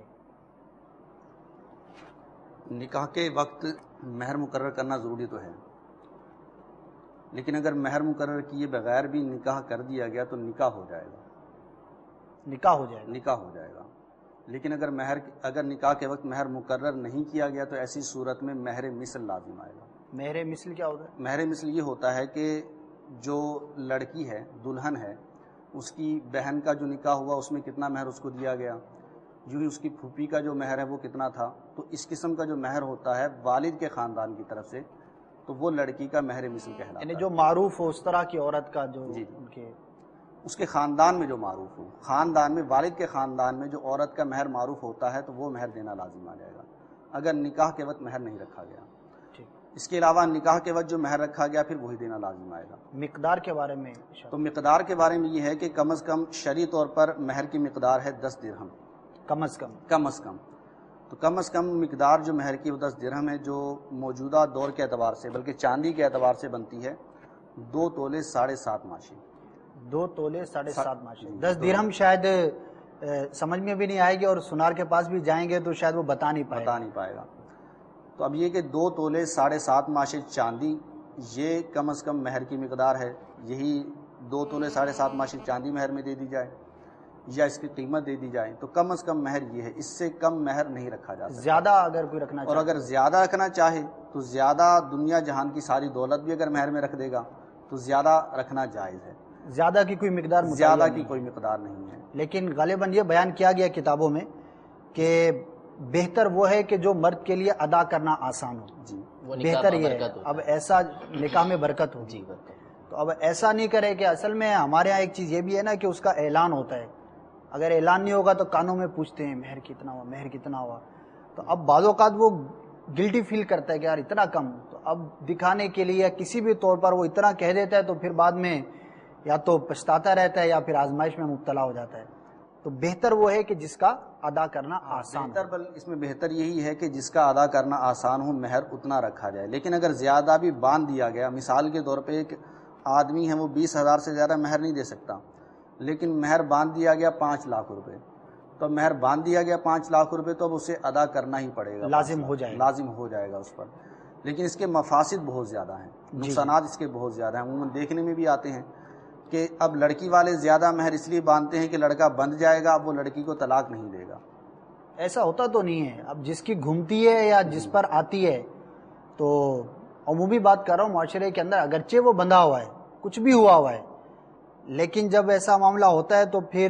نکاح کے وقت مہر مقرر کرنا ضروری تو ہے، لیکن اگر مہر مقرر کیے بغیر بھی نکاح کر دیا گیا تو نکاح ہو جائے گا، نکاح ہو جائے گا۔ لیکن اگر نکاح کے وقت مہر مقرر نہیں کیا گیا تو ایسی صورت میں مہر مثل لازم آئے گا۔ مہر مثل کیا ہوتا ہے؟ مہر مثل یہ ہوتا ہے کہ جو لڑکی ہے، دلہن ہے، اس کی بہن کا جو نکاح ہوا اس میں کتنا مہر اس کو دیا گیا، جو ہی اس کی پھوپھی کا جو مہر ہے وہ کتنا تھا. تو اس قسم کا جو مہر ہوتا ہے والد کے خاندان کی طرف سے تو وہ لڑکی کا مہر مثل کہلاتا ہے. یعنی جو معروف ہو اس طرح کی عورت کا جو جی ان کے اس کے خاندان میں جو معروف ہو، خاندان میں والد کے خاندان میں جو عورت کا مہر معروف ہوتا ہے تو وہ مہر دینا لازم آ جائے گا اگر نکاح کے وقت مہر نہیں رکھا گیا. اس کے علاوہ نکاح کے وقت جو مہر رکھا گیا پھر وہی دینا لازم آئے گا. مقدار کے بارے میں تو مقدار کے بارے میں یہ ہے کہ کم از کم شرعی طور پر مہر کی مقدار ہے 10 درہم کم از کم. تو کم از کم مقدار جو مہر کی وہ 10 درہم ہے، جو موجودہ دور کے اعتبار سے بلکہ چاندی کے اعتبار سے بنتی ہے 2 تولے 7.5 ماشی. 2 تولے 7.5 ماشی. 10 درہم شاید سمجھ میں بھی نہیں آئے گی، اور سنار کے پاس بھی جائیں گے تو شاید وہ بتا نہیں پائے گا. تو اب یہ کہ 2 تولے 7.5 ماشی چاندی یہ کم از کم مہر کی مقدار ہے. یہی 2 تولے 7.5 ماشی چاندی مہر میں دے دی جائے یا اس کی قیمت دے دی جائے تو کم از کم مہر یہ ہے. اس سے کم مہر نہیں رکھا جا سکتا. زیادہ اگر کوئی رکھنا اور اگر زیادہ رکھنا چاہے تو زیادہ دنیا جہان کی ساری دولت بھی اگر مہر میں رکھ دے گا تو زیادہ رکھنا جائز ہے. زیادہ کی کوئی مقدار زیادہ کی کوئی مقدار نہیں ہے. لیکن غالباً یہ بیان کیا گیا کتابوں میں کہ بہتر وہ ہے کہ جو مرد کے لیے ادا کرنا آسان ہو. جی بہتر یہ ہے. اب ایسا نکاح میں برکت ہو. جی تو اب ایسا نہیں کرے کہ اصل میں ہمارے ہاں ایک چیز یہ بھی ہے نا کہ اس کا اعلان ہوتا ہے. اگر اعلان نہیں ہوگا تو کانوں میں پوچھتے ہیں مہر کتنا ہوا، مہر کتنا ہوا. تو اب بعض اوقات وہ گلٹی فیل کرتا ہے کہ یار اتنا کم. تو اب دکھانے کے لیے یا کسی بھی طور پر وہ اتنا کہہ دیتا ہے تو پھر بعد میں یا تو پچھتاتا رہتا ہے یا پھر آزمائش میں مبتلا ہو جاتا ہے. تو بہتر وہ ہے کہ جس کا ادا کرنا آسان ہو. اس میں بہتر یہی ہے کہ جس کا ادا کرنا آسان ہو مہر اتنا رکھا جائے. لیکن اگر زیادہ بھی باندھ دیا گیا، مثال کے طور پہ ایک آدمی ہے وہ 20,000 سے زیادہ مہر نہیں دے سکتا، لیکن مہر باندھ دیا گیا 5 لاکھ روپے، تو مہر باندھ دیا گیا 5 لاکھ روپے تو اب اسے ادا کرنا ہی پڑے گا، لازم ہو جائے گا اس پر. لیکن اس کے مفاسد بہت زیادہ ہیں، نقصانات اس کے بہت زیادہ ہیں. عموماً دیکھنے میں بھی آتے ہیں کہ اب لڑکی والے زیادہ مہر اس لیے باندھتے ہیں کہ لڑکا بندھ جائے گا، اب وہ لڑکی کو طلاق نہیں دے گا. ایسا ہوتا تو نہیں ہے. اب جس کی گھومتی ہے یا جس پر آتی ہے، تو عمومی بات کر رہا ہوں، معاشرے کے اندر اگرچہ وہ بندھا ہوا ہے، کچھ بھی ہوا ہے، لیکن جب ایسا معاملہ ہوتا ہے تو پھر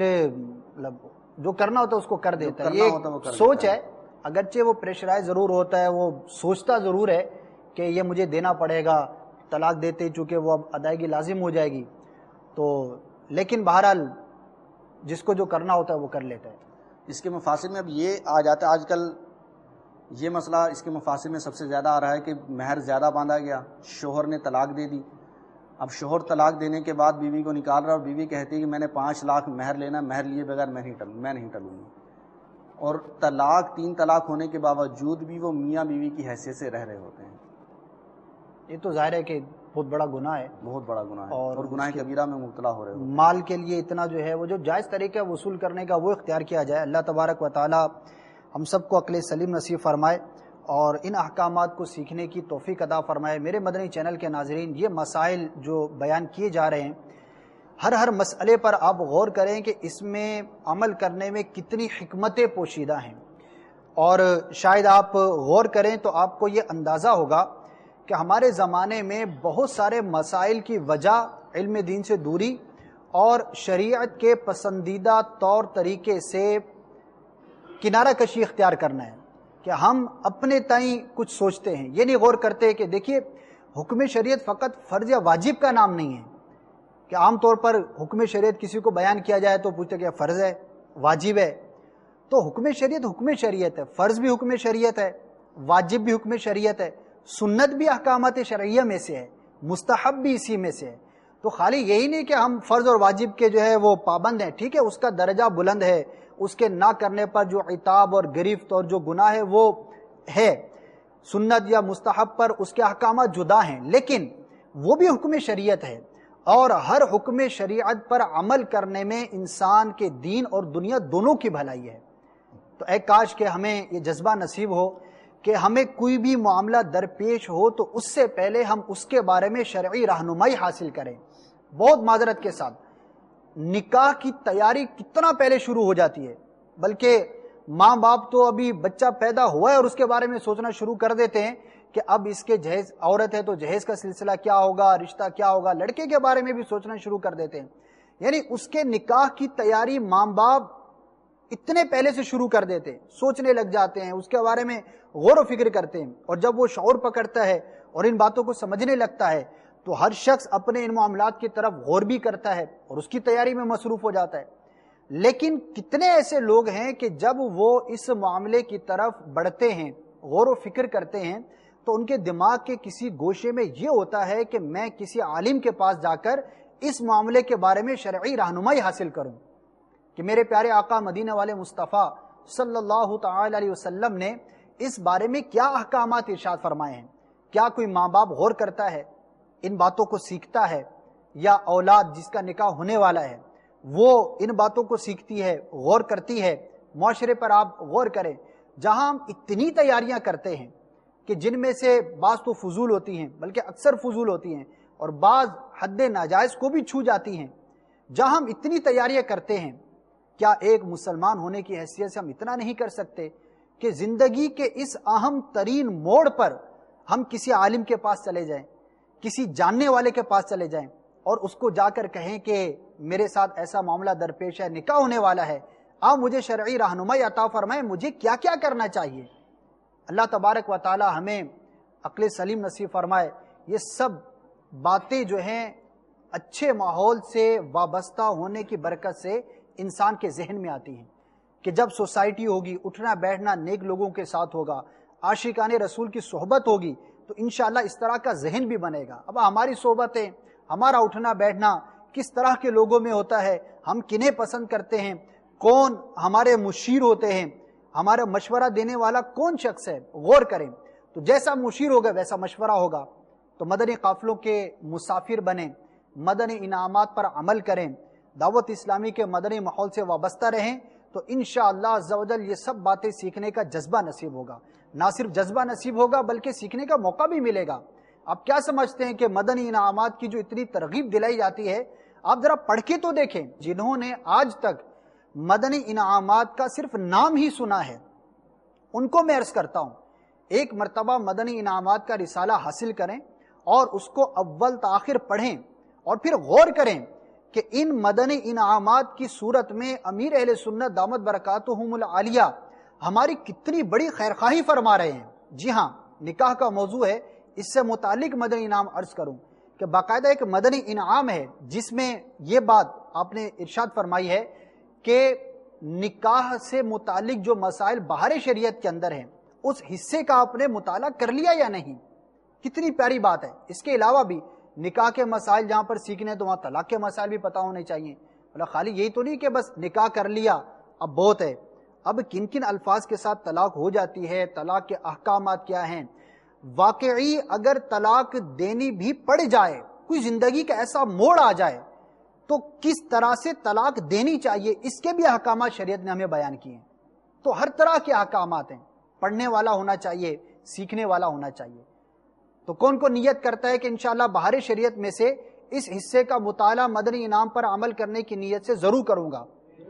جو کرنا ہوتا ہے اس کو کر دیتا ہے. یہ سوچ ہے، اگرچہ وہ پریشرائز ضرور ہوتا ہے، وہ سوچتا ضرور ہے کہ یہ مجھے دینا پڑے گا، طلاق دیتے چونکہ وہ اب ادائیگی لازم ہو جائے گی. تو لیکن بہرحال جس کو جو کرنا ہوتا ہے وہ کر لیتا ہے. اس کے مفاسد میں اب یہ آ جاتا ہے، آج کل یہ مسئلہ اس کے مفاسد میں سب سے زیادہ آ رہا ہے کہ مہر زیادہ باندھا گیا، شوہر نے طلاق دے دی. اب شوہر طلاق دینے کے بعد بیوی کو نکال رہا ہے اور بیوی کہتی ہے کہ میں نے 5 لاکھ مہر لینا، مہر لیے بغیر میں نہیں ٹلوں گی. اور 3 طلاق ہونے کے باوجود بھی وہ میاں بیوی کی حیثیت سے رہ رہے ہوتے ہیں. یہ تو ظاہر ہے کہ بہت بڑا گناہ ہے، بہت بڑا گناہ ہے، اور گناہ کبیرہ میں مبتلا ہو رہے ہیں. مال کے لیے اتنا جو ہے وہ جو جائز طریقہ وصول کرنے کا وہ اختیار کیا جائے. اللہ تبارک و تعالی ہم سب کو عقل سلیم نصیب فرمائے اور ان احکامات کو سیکھنے کی توفیق عطا فرمائے. میرے مدنی چینل کے ناظرین، یہ مسائل جو بیان کیے جا رہے ہیں، ہر مسئلے پر آپ غور کریں کہ اس میں عمل کرنے میں کتنی حکمتیں پوشیدہ ہیں. اور شاید آپ غور کریں تو آپ کو یہ اندازہ ہوگا کہ ہمارے زمانے میں بہت سارے مسائل کی وجہ علم دین سے دوری اور شریعت کے پسندیدہ طور طریقے سے کنارہ کشی اختیار کرنا ہے کہ ہم اپنے تئیں کچھ سوچتے ہیں. یہ نہیں غور کرتے کہ دیکھیے حکم شریعت فقط فرض یا واجب کا نام نہیں ہے کہ عام طور پر حکم شریعت کسی کو بیان کیا جائے تو پوچھتے کہ فرض ہے، واجب ہے. تو حکم شریعت ہے، فرض بھی حکم شریعت ہے، واجب بھی حکم شریعت ہے، سنت بھی احکامات شرعیہ میں سے ہے، مستحب بھی اسی میں سے ہے. تو خالی یہی نہیں کہ ہم فرض اور واجب کے جو ہے وہ پابند ہیں، ٹھیک ہے اس کا درجہ بلند ہے، اس کے نہ کرنے پر جو عتاب اور گرفت اور جو گناہ ہے وہ ہے، سنت یا مستحب پر اس کے احکامات جدا ہیں، لیکن وہ بھی حکم شریعت ہے. اور ہر حکم شریعت پر عمل کرنے میں انسان کے دین اور دنیا دونوں کی بھلائی ہے. تو اے کاش کہ ہمیں یہ جذبہ نصیب ہو کہ ہمیں کوئی بھی معاملہ درپیش ہو تو اس سے پہلے ہم اس کے بارے میں شرعی رہنمائی حاصل کریں. بہت معذرت کے ساتھ نکاح کی تیاری کتنا پہلے شروع ہو جاتی ہے، بلکہ ماں باپ تو ابھی بچہ پیدا ہوا ہے اور اس کے بارے میں سوچنا شروع کر دیتے ہیں کہ اب اس کے جہیز، عورت ہے تو جہیز کا سلسلہ کیا ہوگا، رشتہ کیا ہوگا، لڑکے کے بارے میں بھی سوچنا شروع کر دیتے ہیں. یعنی اس کے نکاح کی تیاری ماں باپ اتنے پہلے سے شروع کر دیتے ہیں، سوچنے لگ جاتے ہیں، اس کے بارے میں غور و فکر کرتے ہیں، اور جب وہ شعور پکڑتا ہے اور ان باتوں کو سمجھنے لگتا ہے تو ہر شخص اپنے ان معاملات کی طرف غور بھی کرتا ہے اور اس کی تیاری میں مصروف ہو جاتا ہے۔ لیکن کتنے ایسے لوگ ہیں کہ جب وہ اس معاملے کی طرف بڑھتے ہیں، غور و فکر کرتے ہیں، تو ان کے دماغ کے کسی گوشے میں یہ ہوتا ہے کہ میں کسی عالم کے پاس جا کر اس معاملے کے بارے میں شرعی رہنمائی حاصل کروں کہ میرے پیارے آقا مدینہ والے مصطفیٰ صلی اللہ تعالی علیہ وسلم نے اس بارے میں کیا احکامات ارشاد فرمائے ہیں۔ کیا کوئی ماں باپ غور کرتا ہے، ان باتوں کو سیکھتا ہے، یا اولاد جس کا نکاح ہونے والا ہے وہ ان باتوں کو سیکھتی ہے، غور کرتی ہے؟ معاشرے پر آپ غور کریں، جہاں ہم اتنی تیاریاں کرتے ہیں کہ جن میں سے بعض تو فضول ہوتی ہیں، بلکہ اکثر فضول ہوتی ہیں، اور بعض حد ناجائز کو بھی چھو جاتی ہیں، جہاں ہم اتنی تیاریاں کرتے ہیں، کیا ایک مسلمان ہونے کی حیثیت سے ہم اتنا نہیں کر سکتے کہ زندگی کے اس اہم ترین موڑ پر ہم کسی عالم کے پاس چلے جائیں، کسی جاننے والے کے پاس چلے جائیں اور اس کو جا کر کہیں کہ میرے ساتھ ایسا معاملہ درپیش ہے، نکاح ہونے والا ہے، آپ مجھے شرعی رہنمائی عطا فرمائیں، مجھے کیا کیا کرنا چاہیے؟ اللہ تبارک و تعالی ہمیں عقل سلیم نصیب فرمائے۔ یہ سب باتیں جو ہیں اچھے ماحول سے وابستہ ہونے کی برکت سے انسان کے ذہن میں آتی ہیں کہ جب سوسائٹی ہوگی، اٹھنا بیٹھنا نیک لوگوں کے ساتھ ہوگا، عاشقان رسول کی صحبت ہوگی، تو انشاءاللہ اس طرح کا ذہن بھی بنے گا۔ اب ہماری صحبتیں، ہمارا اٹھنا بیٹھنا کس طرح کے لوگوں میں ہوتا ہے، ہم کنہیں پسند کرتے ہیں، کون ہمارے مشیر ہوتے ہیں، ہمارا مشورہ دینے والا کون شخص ہے، غور کریں تو جیسا مشیر ہوگا ویسا مشورہ ہوگا۔ تو مدنی قافلوں کے مسافر بنیں، مدنی انعامات پر عمل کریں، دعوت اسلامی کے مدنی ماحول سے وابستہ رہیں، تو انشاءاللہ عز و جل یہ سب باتیں سیکھنے کا جذبہ نصیب ہوگا۔ نہ صرف جذبہ نصیب ہوگا بلکہ سیکھنے کا موقع بھی ملے گا۔ آپ کیا سمجھتے ہیں کہ مدنی انعامات کی جو اتنی ترغیب دلائی جاتی ہے، آپ ذرا پڑھ کے تو دیکھیں، جنہوں نے آج تک مدنی انعامات کا صرف نام ہی سنا ہے ان کو میں عرض کرتا ہوں، ایک مرتبہ مدنی انعامات کا رسالہ حاصل کریں اور اس کو اول تاخر پڑھیں اور پھر غور کریں کہ ان مدنی انعامات کی صورت میں امیر اہل سنت دامت برکاتہم العالیہ ہماری کتنی بڑی خیرخواہی فرما رہے ہیں۔ جی ہاں، نکاح کا موضوع ہے، اس سے متعلق مدنی انعام عرض کروں کہ باقاعدہ ایک مدنی انعام ہے جس میں یہ بات آپ نے ارشاد فرمائی ہے کہ نکاح سے متعلق جو مسائل باہر شریعت کے اندر ہیں اس حصے کا آپ نے مطالعہ کر لیا یا نہیں۔ کتنی پیاری بات ہے۔ اس کے علاوہ بھی نکاح کے مسائل جہاں پر سیکھنے تو وہاں طلاق کے مسائل بھی پتہ ہونے چاہیے۔ مطلب خالی یہی تو نہیں کہ بس نکاح کر لیا اب بہت ہے، اب کن کن الفاظ کے ساتھ طلاق ہو جاتی ہے، طلاق کے احکامات کیا ہیں، واقعی اگر طلاق دینی بھی پڑ جائے، کوئی زندگی کا ایسا موڑ آ جائے تو کس طرح سے طلاق دینی چاہیے، اس کے بھی احکامات شریعت نے ہمیں بیان کیے ہیں۔ تو ہر طرح کے احکامات ہیں، پڑھنے والا ہونا چاہیے، سیکھنے والا ہونا چاہیے۔ تو کون کو نیت کرتا ہے کہ انشاءاللہ باہر شریعت میں سے اس حصے کا مطالعہ مدنی انعام پر عمل کرنے کی نیت سے ضرور کروں گا؟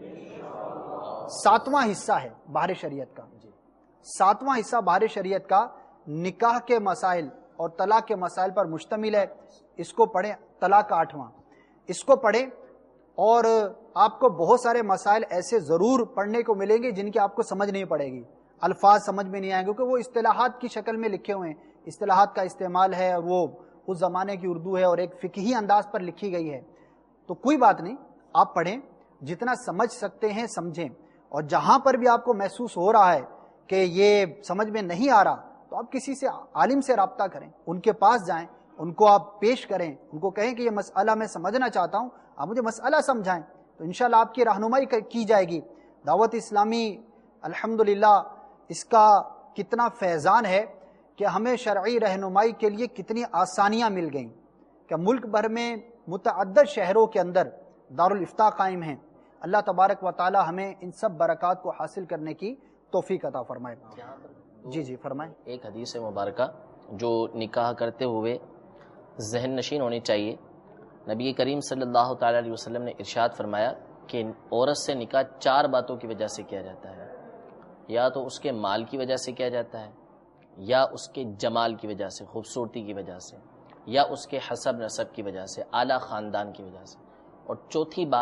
7واں حصہ ہے باہر شریعت کا، 7واں حصہ باہر شریعت کا نکاح کے مسائل اور طلاق کے مسائل پر مشتمل ہے۔ اس کو پڑھیں، طلاق کا 8واں، اس کو پڑھیں اور آپ کو بہت سارے مسائل ایسے ضرور پڑھنے کو ملیں گے جن کی آپ کو سمجھ نہیں پڑے گی، الفاظ سمجھ میں نہیں آئیں گے کیونکہ وہ اصطلاحات کی شکل میں لکھے ہوئے ہیں، اصطلاحات کا استعمال ہے اور وہ اس زمانے کی اردو ہے اور ایک فقہی انداز پر لکھی گئی ہے۔ تو کوئی بات نہیں، آپ پڑھیں، جتنا سمجھ سکتے ہیں سمجھیں، اور جہاں پر بھی آپ کو محسوس ہو رہا ہے کہ یہ سمجھ میں نہیں آ رہا تو آپ کسی سے عالم سے رابطہ کریں، ان کے پاس جائیں، ان کو آپ پیش کریں، ان کو کہیں کہ یہ مسئلہ میں سمجھنا چاہتا ہوں، آپ مجھے مسئلہ سمجھائیں، تو انشاءاللہ آپ کی رہنمائی کی جائے گی۔ دعوت اسلامی الحمدللہ اس کا کتنا فیضان ہے کہ ہمیں شرعی رہنمائی کے لیے کتنی آسانیاں مل گئیں کہ ملک بھر میں متعدد شہروں کے اندر دارالافتاء قائم ہیں۔ اللہ تبارک و تعالی ہمیں ان سب برکات کو حاصل کرنے کی توفیق عطا فرمائے۔ جی فرمائیں۔ ایک حدیث مبارکہ جو نکاح کرتے ہوئے ذہن نشین ہونی چاہیے، نبی کریم صلی اللہ تعالی علیہ وسلم نے ارشاد فرمایا کہ عورت سے نکاح 4 باتوں کی وجہ سے کیا جاتا ہے، یا تو اس کے مال کی وجہ سے کیا جاتا ہے، یا اس کے جمال کی وجہ سے، خوبصورتی کی وجہ سے، یا اس کے حسب نسب کی وجہ سے، اعلیٰ خاندان کی وجہ سے، اور چوتھی بات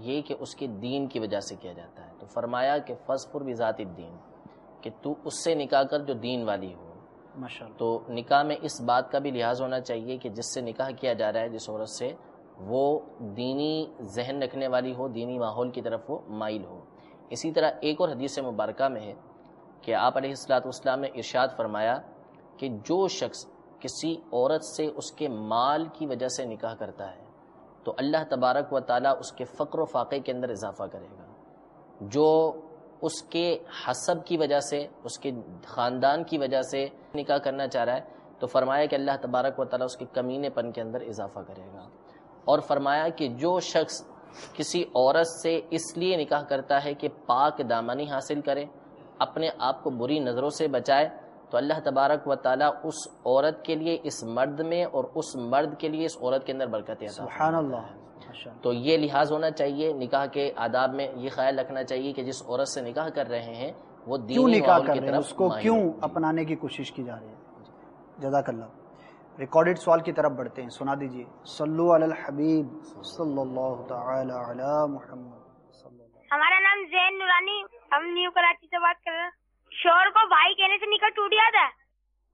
یہ کہ اس کے دین کی وجہ سے کیا جاتا ہے. تو فرمایا کہ فَاظْفُرْ بِذَاتِ الدین، کہ تو اس سے نکاح کر جو دین والی ہو. ماشاءاللہ. تو نکاح میں اس بات کا بھی لحاظ ہونا چاہیے کہ جس سے نکاح کیا جا رہا ہے، جس عورت سے، وہ دینی ذہن رکھنے والی ہو، دینی ماحول کی طرف وہ مائل ہو. اسی طرح ایک اور حدیث مبارکہ میں ہے کہ آپ علیہ الصلوۃ والسلام نے ارشاد فرمایا کہ جو شخص کسی عورت سے اس کے مال کی وجہ سے نکاح کرتا ہے تو اللہ تبارک و تعالیٰ اس کے فقر و فاقے کے اندر اضافہ کرے گا. جو اس کے حسب کی وجہ سے، اس کے خاندان کی وجہ سے نکاح کرنا چاہ رہا ہے تو فرمایا کہ اللہ تبارک و تعالیٰ اس کے کمینے پن کے اندر اضافہ کرے گا. اور فرمایا کہ جو شخص کسی عورت سے اس لیے نکاح کرتا ہے کہ پاک دامنی حاصل کرے، اپنے آپ کو بری نظروں سے بچائے، تو اللہ تبارک و تعالیٰ اس عورت کے لیے اس مرد میں اور اس مرد کے لیے اس عورت کے اندر برکت عطا سبحان اللہ. تو یہ لحاظ ہونا چاہیے نکاح کے آداب میں. یہ خیال رکھنا چاہیے کہ جس عورت سے نکاح کر رہے ہیں وہ کیوں دینی نکاح ماحول کر کی رہے ہیں، طرف اس کو مائل کیوں ہو. اپنانے کی کوشش کی جا رہی ہے. جزاک اللہ. ریکارڈڈ سوال کی طرف بڑھتے ہیں، سنا دیجئے. صلو علی الحبیب صلی اللہ تعالی علی محمد صلی اللہ. ہمارا نام زین نورانی، ہم نیو کراچی سے بات کر رہے ہیں. شوہر کو بھائی کہنے سے نکاح ٹوٹ جاتا ہے؟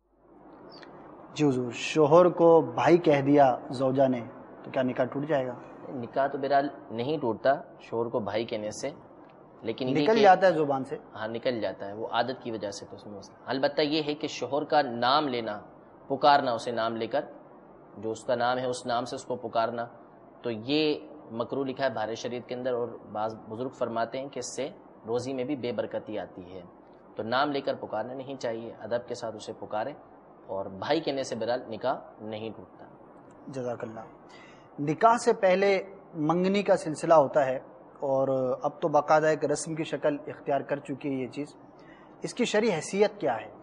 جی حضور، شوہر کو بھائی کہہ دیا زوجہ نے تو کیا نکاح ٹوٹ جائے گا؟ نکاح تو بہرحال نہیں ٹوٹتا شوہر کو بھائی کہنے سے، لیکن یہ نکل کہ جاتا ہے زبان سے. ہاں نکل جاتا ہے، وہ عادت کی وجہ سے. تو اس میں البتہ یہ ہے کہ شوہر کا نام لینا، پکارنا اسے نام لے کر، جو اس کا نام ہے اس نام سے اس کو پکارنا، تو یہ مکروہ لکھا ہے بہار شریعت کے اندر. اور بعض بزرگ فرماتے ہیں کہ اس سے روزی میں بھی بے برکتی آتی ہے. تو نام لے کر پکارنا نہیں چاہیے، ادب کے ساتھ اسے پکارے، اور بھائی کہنے سے بہرحال نکاح نہیں ٹوٹتا. جزاک اللہ. نکاح سے پہلے منگنی کا سلسلہ ہوتا ہے، اور اب تو باقاعدہ ایک رسم کی شکل اختیار کر چکی ہے یہ چیز. اس کی شرعی حیثیت کیا ہے؟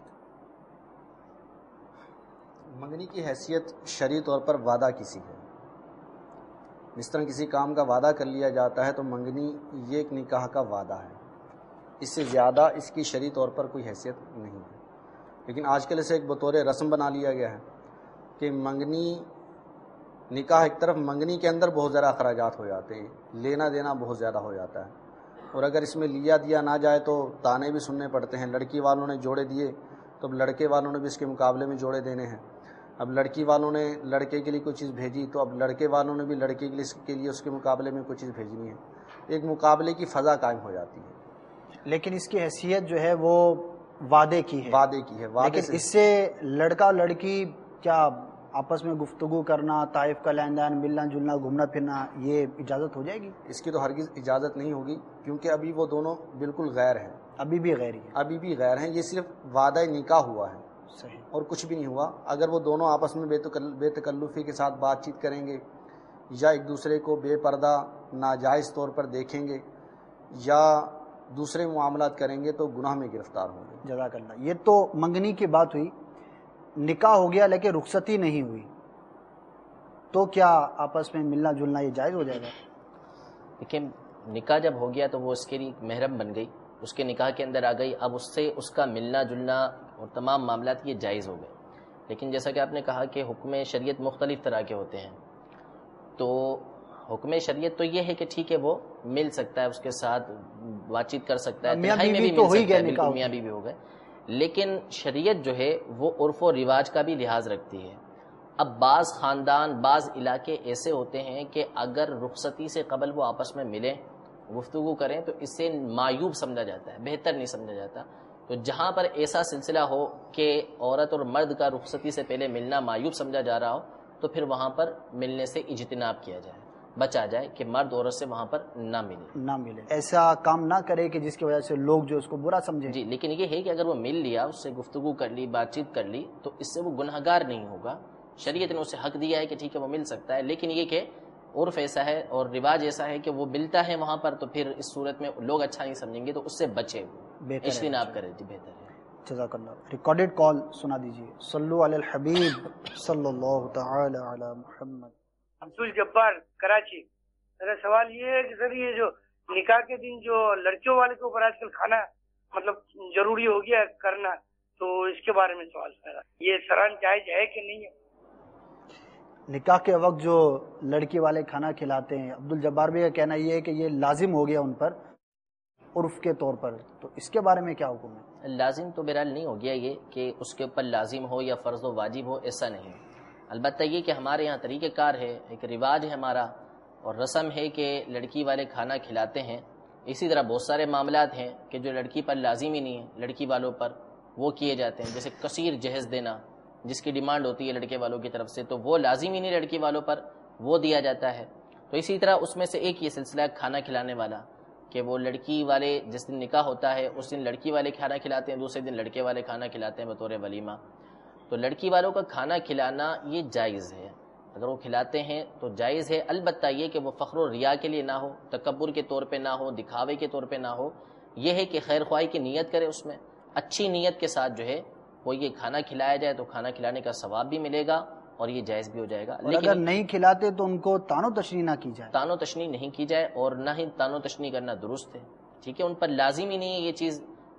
منگنی کی حیثیت شرعی طور پر وعدہ کسی ہے. جس طرح کسی کام کا وعدہ کر لیا جاتا ہے تو منگنی یہ ایک نکاح کا وعدہ ہے. اس سے زیادہ اس کی شرعی طور پر کوئی حیثیت نہیں ہے. لیکن آج کل اسے ایک بطور رسم بنا لیا گیا ہے کہ منگنی، نکاح ایک طرف، منگنی کے اندر بہت زیادہ اخراجات ہو جاتے ہیں، لینا دینا بہت زیادہ ہو جاتا ہے. اور اگر اس میں لیا دیا نہ جائے تو تانے بھی سننے پڑتے ہیں. لڑکی والوں نے جوڑے دیے تو اب لڑکے والوں نے بھی اس کے مقابلے میں جوڑے دینے ہیں. اب لڑکی والوں نے لڑکے کے لیے کوئی چیز بھیجی تو اب لڑکے والوں نے بھی لڑکے کے لیے اس کے مقابلے میں کوئی چیز بھیجنی ہے. ایک مقابلے کی فضا قائم ہو جاتی ہے. لیکن اس کی حیثیت جو ہے وہ وعدے کی ہے. وعدے کی ہے. وعدے لیکن اس سے لڑکا لڑکی کیا آپس میں گفتگو کرنا، طائف کا لین دین، ملنا جلنا، گھومنا پھرنا، یہ اجازت ہو جائے گی؟ اس کی تو ہرگز اجازت نہیں ہوگی، کیونکہ ابھی وہ دونوں بالکل غیر ہیں. ابھی بھی غیر ہی ہے. ابھی بھی غیر ہیں. یہ صرف وعدہ نکاح ہوا ہے، صحیح، اور کچھ بھی نہیں ہوا. اگر وہ دونوں آپس میں بے تکلفی کے ساتھ بات چیت کریں گے، یا ایک دوسرے کو بے پردہ ناجائز طور پر دیکھیں گے، یا دوسرے معاملات کریں گے تو گناہ میں گرفتار ہوں گے. جزاک اللہ. یہ تو منگنی کی بات ہوئی. نکاح ہو گیا لیکن رخصتی نہیں ہوئی تو کیا آپس میں ملنا جلنا یہ جائز ہو جائے گا؟ لیکن نکاح جب ہو گیا تو وہ اس کے لیے محرم بن گئی، اس کے نکاح کے اندر آ گئی. اب اس سے اس کا ملنا جلنا اور تمام معاملات یہ جائز ہو گئے. لیکن جیسا کہ آپ نے کہا کہ حکم شریعت مختلف طرح کے ہوتے ہیں، تو حکم شریعت تو یہ ہے کہ ٹھیک ہے وہ مل سکتا ہے، اس کے ساتھ بات چیت کر سکتا ہے، میاں تنہائی میں بیوی بھی تو مل ہو ہی سکتا گئے، ہے، بالکل نکاح میاں بیوی ہو گئے. لیکن شریعت جو ہے وہ عرف و رواج کا بھی لحاظ رکھتی ہے. اب بعض خاندان، بعض علاقے ایسے ہوتے ہیں کہ اگر رخصتی سے قبل وہ آپس میں ملیں، گفتگو کریں تو اسے معیوب سمجھا جاتا ہے، بہتر نہیں سمجھا جاتا. تو جہاں پر ایسا سلسلہ ہو کہ عورت اور مرد کا رخصتی سے پہلے ملنا معیوب سمجھا جا رہا ہو تو پھر وہاں پر ملنے سے اجتناب کیا جائے، بچا جائے کہ مرد عورت سے وہاں پر نہ ملے، ایسا کام نہ کرے کہ جس کی وجہ سے لوگ جو اس کو برا سمجھیں. جی. لیکن یہ ہے کہ اگر وہ مل لیا، اس سے گفتگو کر لی، بات چیت کر لی، تو اس سے وہ گنہگار نہیں ہوگا. شریعت نے اسے حق دیا ہے کہ ٹھیک ہے وہ مل سکتا ہے. لیکن یہ کہ عرف ایسا ہے اور رواج ایسا ہے کہ وہ ملتا ہے وہاں پر، تو پھر اس صورت میں لوگ اچھا نہیں سمجھیں گے، تو اس سے بچے، اجتناب کرے. جی بہتر ہے. جزاک اللہ. ریکارڈڈ کال سنا دیجیے. صلو علی الحبیب صلی اللہ تعالی علی محمد. عبدال جبار کراچی. میرا سوال یہ ہے کہ سر یہ جو نکاح کے دن جو لڑکیوں والے کے اوپر آج کل کھانا مطلب ضروری ہو گیا کرنا، تو اس کے بارے میں سوال میرا، یہ سران جائز ہے کہ نہیں ہے؟ نکاح کے وقت جو لڑکی والے کھانا کھلاتے ہیں، عبد الجبار بھی کا کہنا یہ ہے کہ یہ لازم ہو گیا ان پر عرف کے طور پر، تو اس کے بارے میں کیا حکم ہے؟ لازم تو بہرحال نہیں ہو گیا یہ کہ اس کے اوپر لازم ہو یا فرض و واجب ہو، ایسا نہیں. البتہ یہ کہ ہمارے یہاں طریقہ کار ہے، ایک رواج ہے ہمارا اور رسم ہے کہ لڑکی والے کھانا کھلاتے ہیں. اسی طرح بہت سارے معاملات ہیں کہ جو لڑکی پر لازم ہی نہیں ہے، لڑکی والوں پر وہ کیے جاتے ہیں. جیسے کثیر جہیز دینا، جس کی ڈیمانڈ ہوتی ہے لڑکے والوں کی طرف سے، تو وہ لازم ہی نہیں لڑکی والوں پر، وہ دیا جاتا ہے. تو اسی طرح اس میں سے ایک یہ سلسلہ کھانا کھلانے والا کہ وہ لڑکی والے جس دن نکاح ہوتا ہے اس دن لڑکی والے کھانا کھلاتے ہیں، دوسرے دن لڑکے والے کھانا کھلاتے ہیں بطور ولیمہ. تو لڑکی والوں کا کھانا کھلانا یہ جائز ہے، اگر وہ کھلاتے ہیں تو جائز ہے. البتہ یہ کہ وہ فخر و ریا کے لیے نہ ہو، تکبر کے طور پہ نہ ہو، دکھاوے کے طور پہ نہ ہو. یہ ہے کہ خیر خواہی کی نیت کرے، اس میں اچھی نیت کے ساتھ جو ہے وہ یہ کھانا کھلایا جائے تو کھانا کھلانے کا ثواب بھی ملے گا اور یہ جائز بھی ہو جائے گا. لیکن اگر نہیں کھلاتے تو ان کو تان و تشنیع نہ کی جائے، تان و تشنیع نہیں کی جائے، اور نہ ہی تان و تشنیع کرنا درست ہے. ٹھیک ہے، ان پر لازم ہی نہیں ہے یہ چیز.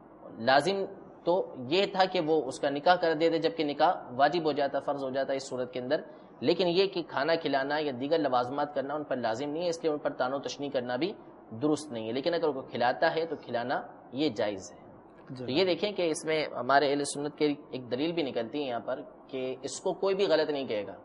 لازم تو یہ تھا کہ وہ اس کا نکاح کر دیتے، جبکہ نکاح واجب ہو جاتا، فرض ہو جاتا اس صورت کے اندر. لیکن یہ کہ کھانا کھلانا یا دیگر لوازمات کرنا ان پر لازم نہیں ہے، اس لیے ان پر تان و تشنیع کرنا بھی درست نہیں ہے. لیکن اگر وہ کھلاتا ہے تو کھلانا یہ جائز ہے. تو یہ دیکھیں کہ اس میں ہمارے اہل سنت کی ایک دلیل بھی نکلتی ہے یہاں پر کہ اس کو کوئی بھی غلط نہیں کہے گا.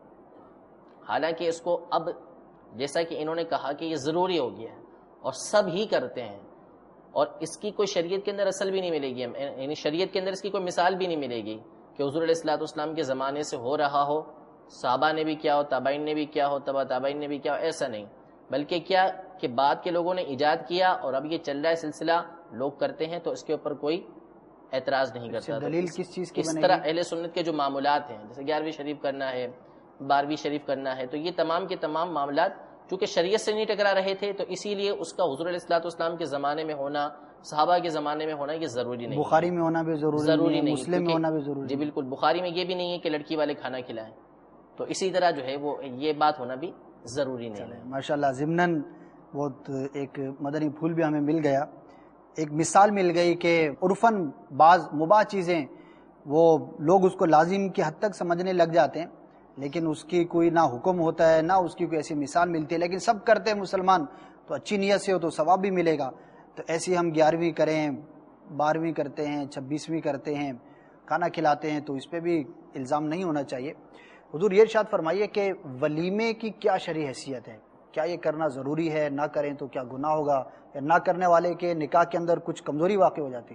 حالانکہ اس کو اب جیسا کہ انہوں نے کہا کہ یہ ضروری ہو گیا ہے اور سب ہی کرتے ہیں، اور اس کی کوئی شریعت کے اندر اصل بھی نہیں ملے گی، یعنی شریعت کے اندر اس کی کوئی مثال بھی نہیں ملے گی کہ حضور علیہ الصلوۃ والسلام کے زمانے سے ہو رہا ہو، صحابہ نے بھی کیا ہو، تابعین نے بھی کیا ہو، تبع تابعین نے بھی کیا ہو، ایسا نہیں. بلکہ کیا کہ بعد کے لوگوں نے ایجاد کیا اور اب یہ چل رہا ہے سلسلہ، لوگ کرتے ہیں تو اس کے اوپر کوئی اعتراض نہیں کرتا. دلیل کس چیز کی؟ اس طرح اہل سنت کے جو معاملات ہیں، جیسے 11ویں شریف کرنا ہے، 12ویں شریف کرنا ہے، تو یہ تمام کے تمام معاملات چونکہ شریعت سے نہیں ٹکرا رہے تھے تو اسی لیے اس کا حضور علیہ الصلوۃ والسلام کے زمانے میں ہونا، صحابہ کے زمانے میں ہونا یہ ضروری نہیں. بخاری میں ہونا بھی ضروری نہیں، مسلم میں ہونا بھی ضروری. جی بالکل، بخاری میں یہ بھی نہیں ہے کہ لڑکی والے کھانا کھلائیں، تو اسی طرح جو ہے وہ یہ بات ہونا بھی ضروری نہیں ہے. ماشاءاللہ ضمناً بہت ایک مدنی پھول بھی ہمیں مل گیا، ایک مثال مل گئی کہ عرفاً بعض مباح چیزیں وہ لوگ اس کو لازم کی حد تک سمجھنے لگ جاتے ہیں، لیکن اس کی کوئی نہ حکم ہوتا ہے نہ اس کی کوئی ایسی مثال ملتی ہے، لیکن سب کرتے ہیں مسلمان تو اچھی نیت سے ہو تو ثواب بھی ملے گا. تو ایسی ہم 11ویں کریں، 12ویں کرتے ہیں، 26ویں کرتے ہیں، کھانا کھلاتے ہیں، تو اس پہ بھی الزام نہیں ہونا چاہیے. حضور یہ ارشاد فرمائیے کہ ولیمے کی کیا شرعی حیثیت ہے؟ کیا یہ کرنا ضروری ہے؟ نہ کریں تو کیا گناہ ہوگا؟ یا نہ کرنے والے کے نکاح کے اندر کچھ کمزوری واقع ہو جاتی ہے؟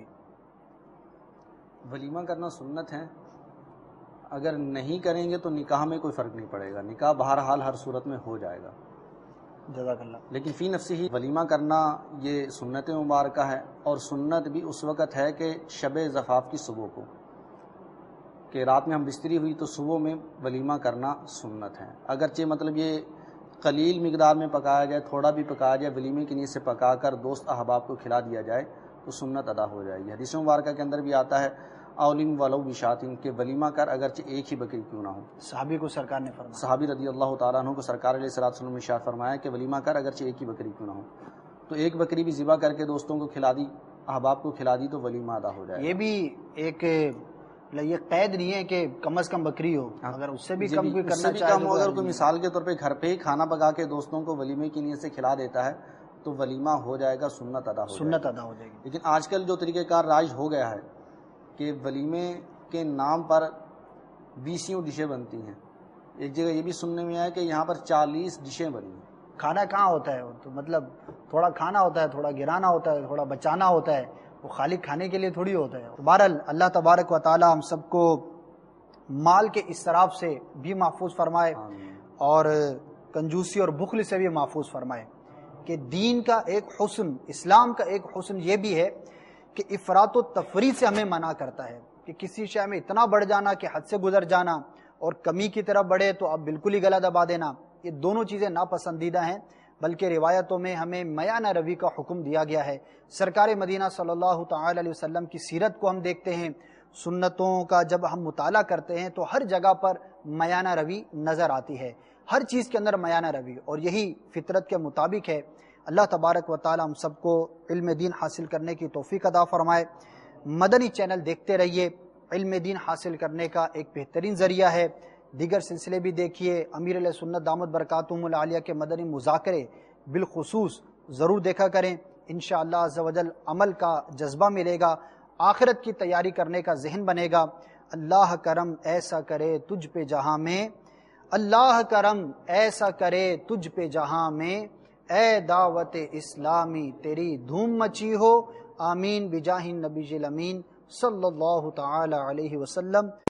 ولیمہ کرنا سنت ہے، اگر نہیں کریں گے تو نکاح میں کوئی فرق نہیں پڑے گا، نکاح بہرحال ہر صورت میں ہو جائے گا. جزاک اللہ. لیکن فی نفسی ہی ولیمہ کرنا یہ سنت مبارکہ ہے، اور سنت بھی اس وقت ہے کہ شب زفاف کی صبح کو، کہ رات میں ہم بستری ہوئی تو صبح میں ولیمہ کرنا سنت ہے. اگرچہ مطلب یہ قلیل مقدار میں پکایا جائے، تھوڑا بھی پکایا جائے، ولیمے کی نیت سے پکا کر دوست احباب کو کھلا دیا جائے تو سنت ادا ہو جائے گی. حدیث مبارکہ کے اندر بھی آتا ہے اولم ولو بشاتن، کہ ولیمہ کر اگرچہ ایک ہی بکری کیوں نہ ہو. صحابی کو سرکار نے فرمایا، صحابی صحابی رضی اللہ تعالیٰ عنہ کو سرکار علیہ الصلوۃ والسلام نے ارشاد فرمایا کہ ولیمہ کر اگرچہ ایک ہی بکری کیوں نہ ہو. تو ایک بکری بھی ذبح کر کے دوستوں کو کھلا دی، احباب کو کھلا دی تو ولیمہ ادا ہو جائے. یہ بھی ایک یہ قید نہیں ہے کہ کم از کم بکری ہو، اگر اس سے بھی کم کوئی کرنا چاہے تو اگر کوئی مثال کے طور پہ گھر پہ ہی کھانا پکا کے دوستوں کو ولیمے کی نیت سے کھلا دیتا ہے تو ولیمہ ہو جائے گا، سنت ادا ہو جائے گی. لیکن آج کل جو طریقہ کار رائج ہو گیا ہے کہ ولیمے کے نام پر 20 ڈشیں بنتی ہیں. ایک جگہ یہ بھی سننے میں آیا کہ یہاں پر 40 ڈشیں بنی ہیں. کھانا کہاں ہوتا ہے؟ تو مطلب تھوڑا کھانا ہوتا ہے، تھوڑا گرانا ہوتا ہے، تھوڑا بچانا ہوتا ہے، وہ خالی کھانے کے لیے تھوڑی ہوتا ہے. بہرحال اللہ تبارک و تعالی ہم سب کو مال کے اسراف سے بھی محفوظ فرمائے اور کنجوسی اور بخل سے بھی محفوظ فرمائے. کہ دین کا ایک حسن، اسلام کا ایک حسن یہ بھی ہے کہ افراط و تفریط سے ہمیں منع کرتا ہے کہ کسی شے میں اتنا بڑھ جانا کہ حد سے گزر جانا اور کمی کی طرف بڑھے تو اب بالکل ہی گلا دبا دینا، یہ دونوں چیزیں ناپسندیدہ ہیں. بلکہ روایتوں میں ہمیں میانہ روی کا حکم دیا گیا ہے. سرکار مدینہ صلی اللہ تعالی علیہ وسلم کی سیرت کو ہم دیکھتے ہیں، سنتوں کا جب ہم مطالعہ کرتے ہیں تو ہر جگہ پر میانہ روی نظر آتی ہے، ہر چیز کے اندر میانہ روی، اور یہی فطرت کے مطابق ہے. اللہ تبارک و تعالی ہم سب کو علم دین حاصل کرنے کی توفیق عطا فرمائے. مدنی چینل دیکھتے رہیے، علم دین حاصل کرنے کا ایک بہترین ذریعہ ہے. دیگر سلسلے بھی دیکھیے، امیر علیہ سنت دامت برکاتہم العالیہ کے مدنی مذاکرے بالخصوص ضرور دیکھا کریں، انشاءاللہ عز و جل عمل کا جذبہ ملے گا، آخرت کی تیاری کرنے کا ذہن بنے گا۔ اللہ کرم ایسا کرے تجھ پہ جہاں میں، اللہ کرم ایسا کرے تجھ پہ جہاں میں، اے دعوت اسلامی تیری دھوم مچی ہو، آمین بجاہ النبی الامین صلی اللہ تعالی علیہ وسلم۔